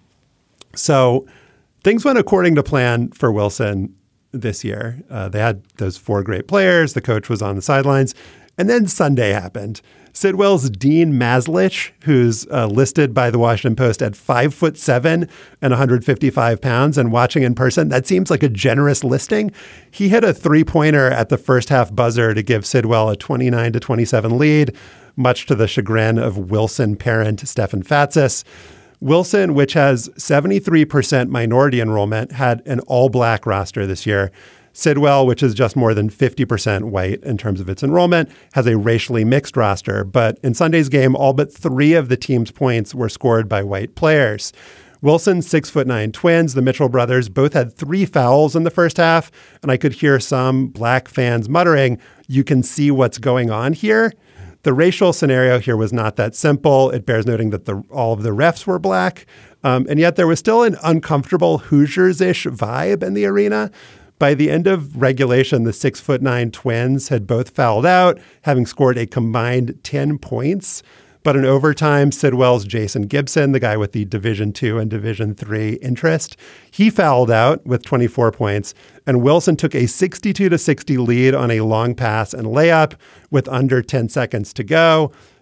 B: So things went according to plan for Wilson this year. They had those 4 great players. The coach was on the sidelines. And then Sunday happened. Sidwell's Dean Maslich, who's listed by the Washington Post at 5'7" and 155 pounds, and watching in person, that seems like a generous listing. He hit a 3-pointer at the first half buzzer to give Sidwell a 29-27 lead, much to the chagrin of Wilson parent Stefan Fatsis. Wilson, which has 73% minority enrollment, had an all-black roster this year. Sidwell, which is just more than 50% white in terms of its enrollment, has a racially mixed roster. But in Sunday's game, all but 3 of the team's points were scored by white players. Wilson's 6'9" twins, the Mitchell brothers, both had 3 fouls in the first half, and I could hear some black fans muttering, "You can see what's going on here." The racial scenario here was not that simple. It bears noting that all of the refs were black, and yet there was still an uncomfortable Hoosiers-ish vibe in the arena. By the end of regulation, the 6'9" twins had both fouled out, having scored a combined 10 points. But in overtime, Sidwell's Jason Gibson, the guy with the Division II and Division III interest, he fouled out with 24 points, and Wilson took a 62-60 lead on a long pass and layup with under 10 seconds to go.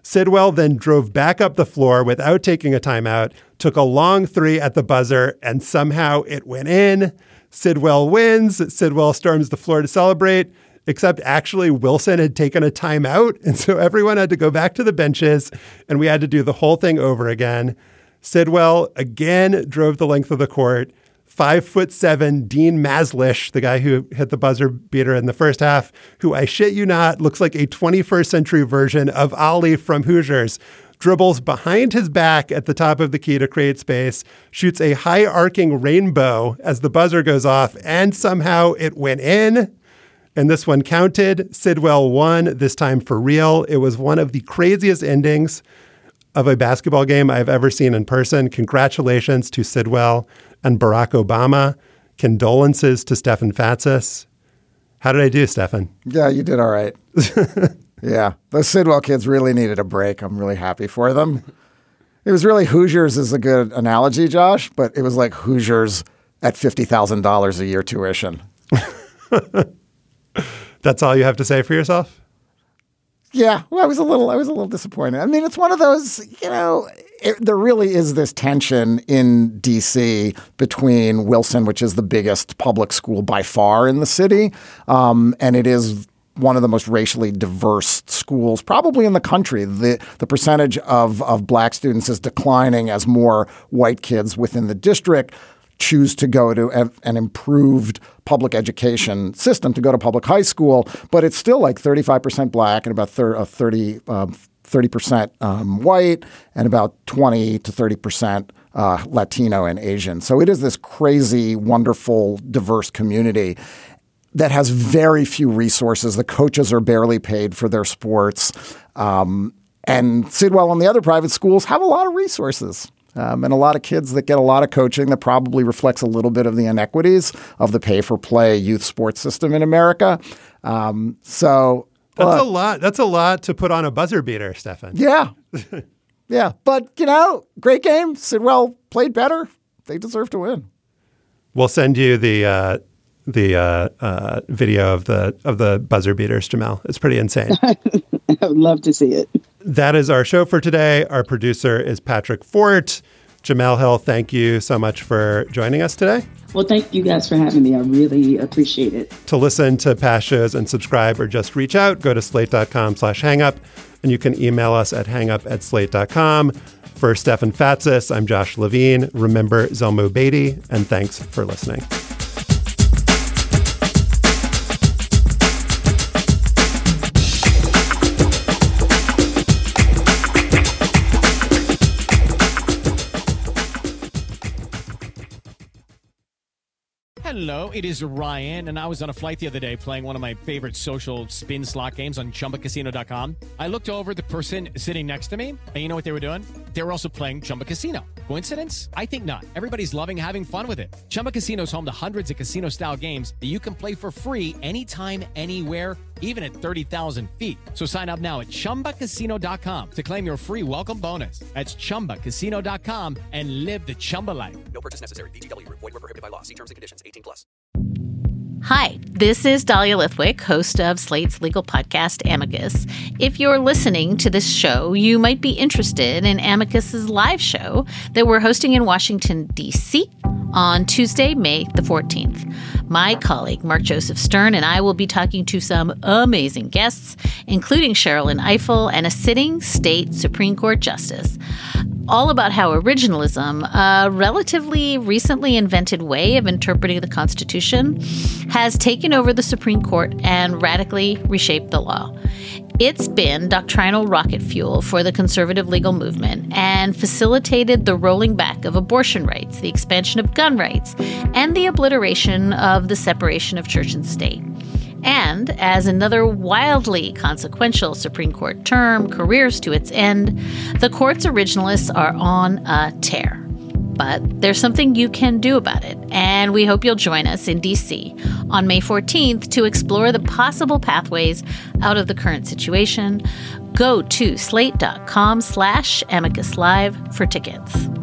B: Sidwell then drove back up the floor without taking a timeout, took a long three at the buzzer, and somehow it went in. Sidwell wins. Sidwell storms the floor to celebrate, except actually Wilson had taken a timeout, and so everyone had to go back to the benches, and we had to do the whole thing over again. Sidwell again drove the length of the court. 5'7" Dean Maslish, the guy who hit the buzzer beater in the first half, who, I shit you not, looks like a 21st century version of Ali from Hoosiers, dribbles behind his back at the top of the key to create space, shoots a high arcing rainbow as the buzzer goes off, and somehow it went in. And this one counted. Sidwell won, this time for real. It was one of the craziest endings of a basketball game I've ever seen in person. Congratulations to Sidwell and Barack Obama. Condolences to Stefan Fatsis. How did I do, Stefan?
C: Yeah, you did all right. Yeah, those Sidwell kids really needed a break. I'm really happy for them. It was really Hoosiers is a good analogy, Josh, but it was like Hoosiers at $50,000 a year tuition.
B: That's all you have to say for yourself?
C: Yeah, well, I was a little disappointed. I mean, it's one of those, there really is this tension in D.C. between Wilson, which is the biggest public school by far in the city, and it is one of the most racially diverse schools probably in the country. The percentage of black students is declining as more white kids within the district choose to go to an improved public education system, to go to public high school, but it's still like 35% black and about 30% white and about 20 to 30% Latino and Asian. So it is this crazy, wonderful, diverse community that has very few resources. The coaches are barely paid for their sports. And Sidwell and the other private schools have a lot of resources. And a lot of kids that get a lot of coaching that probably reflects a little bit of the inequities of the pay-for-play youth sports system in America. That's a
B: lot. That's a lot to put on a buzzer beater, Stefan.
C: Yeah. Yeah. But, great game. Sidwell played better. They deserve to win.
B: We'll send you the video of the buzzer beaters, Jamel. It's pretty insane.
D: I would love to see it.
B: That is our show for today. Our producer is Patrick Fort. Jamel Hill, thank you so much for joining us today.
N: Well, thank you guys for having me. I really appreciate it.
B: To listen to past shows and subscribe or just reach out, go to slate.com/hangup, and you can email us at hangup@slate.com. For Stefan Fatsis, I'm Josh Levine. Remember Zalmo Beatty, and thanks for listening.
O: Hello, it is Ryan, and I was on a flight the other day playing one of my favorite social spin slot games on ChumbaCasino.com. I looked over at the person sitting next to me, and you know what they were doing? They were also playing Chumba Casino. Coincidence? I think not. Everybody's loving having fun with it. Chumba Casino is home to hundreds of casino-style games that you can play for free anytime, anywhere, even at 30,000 feet. So sign up now at ChumbaCasino.com to claim your free welcome bonus. That's ChumbaCasino.com and live the Chumba life.
P: No purchase necessary. VGW. Void where prohibited by law. See terms and conditions. 18+.
Q: Hi, this is Dahlia Lithwick, host of Slate's legal podcast, Amicus. If you're listening to this show, you might be interested in Amicus's live show that we're hosting in Washington, D.C. on Tuesday, May the 14th. My colleague, Mark Joseph Stern, and I will be talking to some amazing guests, including Sherrilyn Ifill and a sitting state Supreme Court justice, all about how originalism, a relatively recently invented way of interpreting the Constitution, has taken over the Supreme Court and radically reshaped the law. It's been doctrinal rocket fuel for the conservative legal movement and facilitated the rolling back of abortion rights, the expansion of gun rights, and the obliteration of the separation of church and state. And as another wildly consequential Supreme Court term careers to its end, the court's originalists are on a tear. But there's something you can do about it, and we hope you'll join us in D.C. on May 14th to explore the possible pathways out of the current situation. Go to slate.com/amicuslive for tickets.